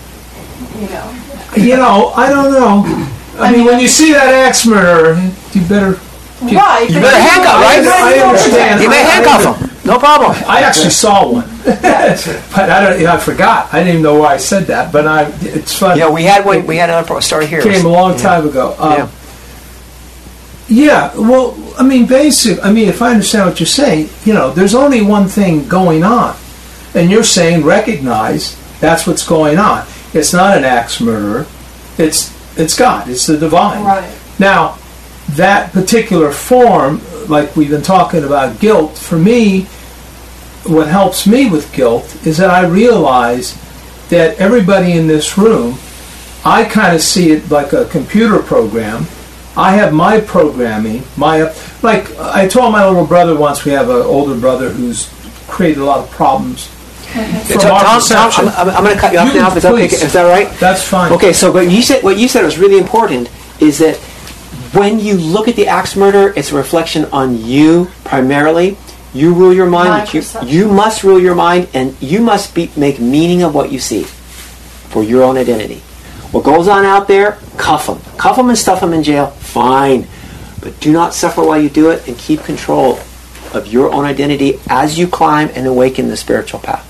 you know. You know, I don't know. I, I mean, mean, when you see that axe murderer, you better. You, Right. You better handcuff, right? I understand. You may I- I- handcuff him. No problem. I actually saw one, but I don't. I forgot. I didn't even know why I said that. But I, it's funny. Yeah, we had one. We had another pro- story here. Came a long Yeah. time ago. Um, Yeah. Yeah, well, I mean, basic. I mean, if I understand what you're saying, you know, there's only one thing going on, and you're saying recognize that's what's going on. It's not an axe murderer. It's it's God. It's the divine. Right. Now, that particular form, like we've been talking about guilt, for me, what helps me with guilt is that I realize that everybody in this room, I kind of see it like a computer program. I have my programming, my like I told my little brother once. We have an older brother who's created a lot of problems. Yeah, From Tom, our Tom, Tom, perception. I'm, I'm going to cut you off You- now. Is that, okay? please. Is that right? That's fine. Okay, so what you said, what you said was really important. Is that when you look at the axe murder, it's a reflection on you primarily. You rule your mind. My But you, perception. you must rule your mind, and you must be, make meaning of what you see for your own identity. What goes on out there, cuff them. Cuff them and stuff them in jail, fine. But do not suffer while you do it, and keep control of your own identity as you climb and awaken the spiritual path.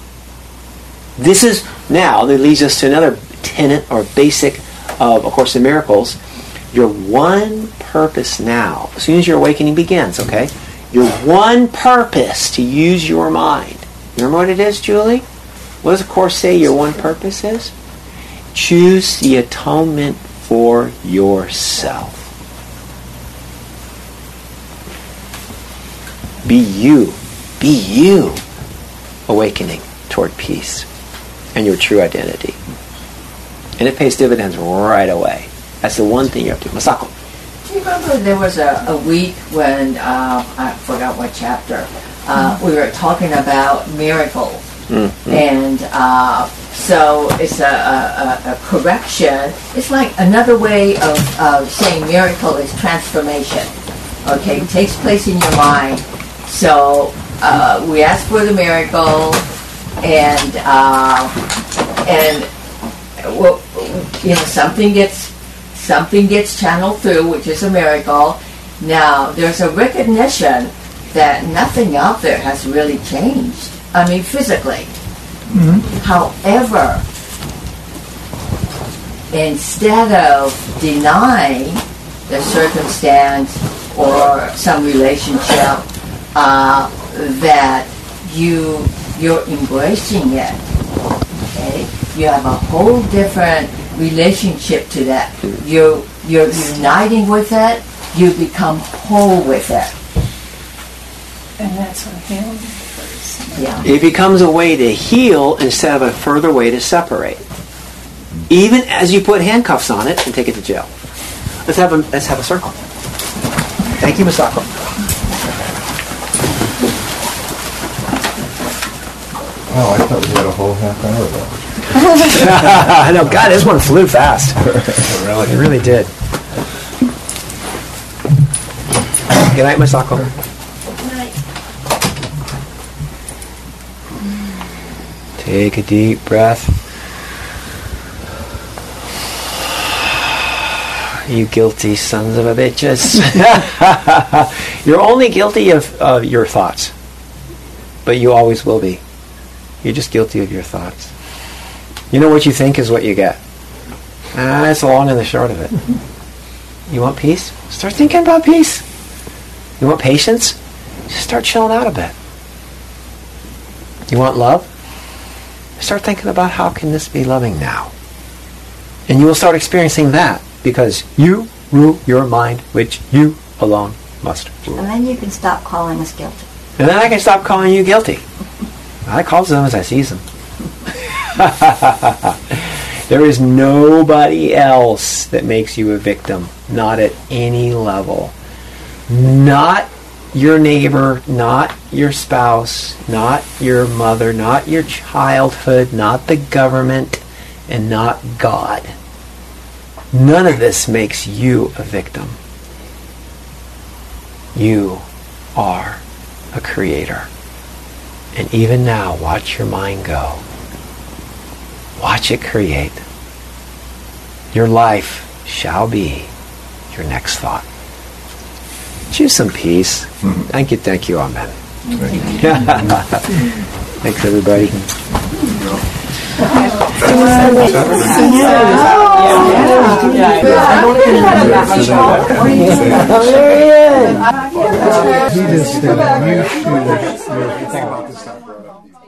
This is now, that leads us to another tenet or basic of A Course in Miracles. Your one purpose now, as soon as your awakening begins, okay? Your one purpose to use your mind. Remember what it is, Julie? What does the Course say your one purpose is? Choose the atonement for yourself. Be you. Be you awakening toward peace and your true identity. And it pays dividends right away. That's the one thing you have to do. Masako. Do you remember there was a, a week when, uh, I forgot what chapter, uh, we were talking about miracles. Mm-hmm. And uh, so it's a, a, a correction. It's like another way of uh, saying miracle is transformation. Okay, it takes place in your mind. So uh, we ask for the miracle, and uh, and well, you know something gets something gets channeled through, which is a miracle. Now there's a recognition that nothing out there has really changed. I mean, physically. Mm-hmm. However, instead of denying the circumstance or some relationship, uh, that you you're embracing it. Okay, you have a whole different relationship to that. You're you're uniting with it. You become whole with it. And that's what healing occurs. Yeah. It becomes a way to heal instead of a further way to separate. even as you put handcuffs on it and take it to jail. Let's have a, let's have a circle. Thank you, Masako. Oh, I thought we had a whole half hour left. I know, God, this one flew fast. Really? It really did. Good night, Masako. Good night. Take a deep breath. You guilty sons of a bitches. You're only guilty of uh, your thoughts. But you always will be. You're just guilty of your thoughts. You know what you think is what you get. Ah, that's the long and the short of it. You want peace? Start thinking about peace. You want patience? Just start chilling out a bit. You want love? Start thinking about how can this be loving now. And you will start experiencing that because you rule your mind, which you alone must rule. And then you can stop calling us guilty. And then I can stop calling you guilty. I call them as I seize them. There is nobody else that makes you a victim. Not at any level. Not your neighbor, not your spouse, not your mother, not your childhood, not the government, and not God. None of this makes you a victim. You are a creator. And even now, watch your mind go. Watch it create. Your life shall be your next thought. Choose some peace. Mm-hmm. Thank you, thank you, amen. Thanks, everybody. He just said, you should.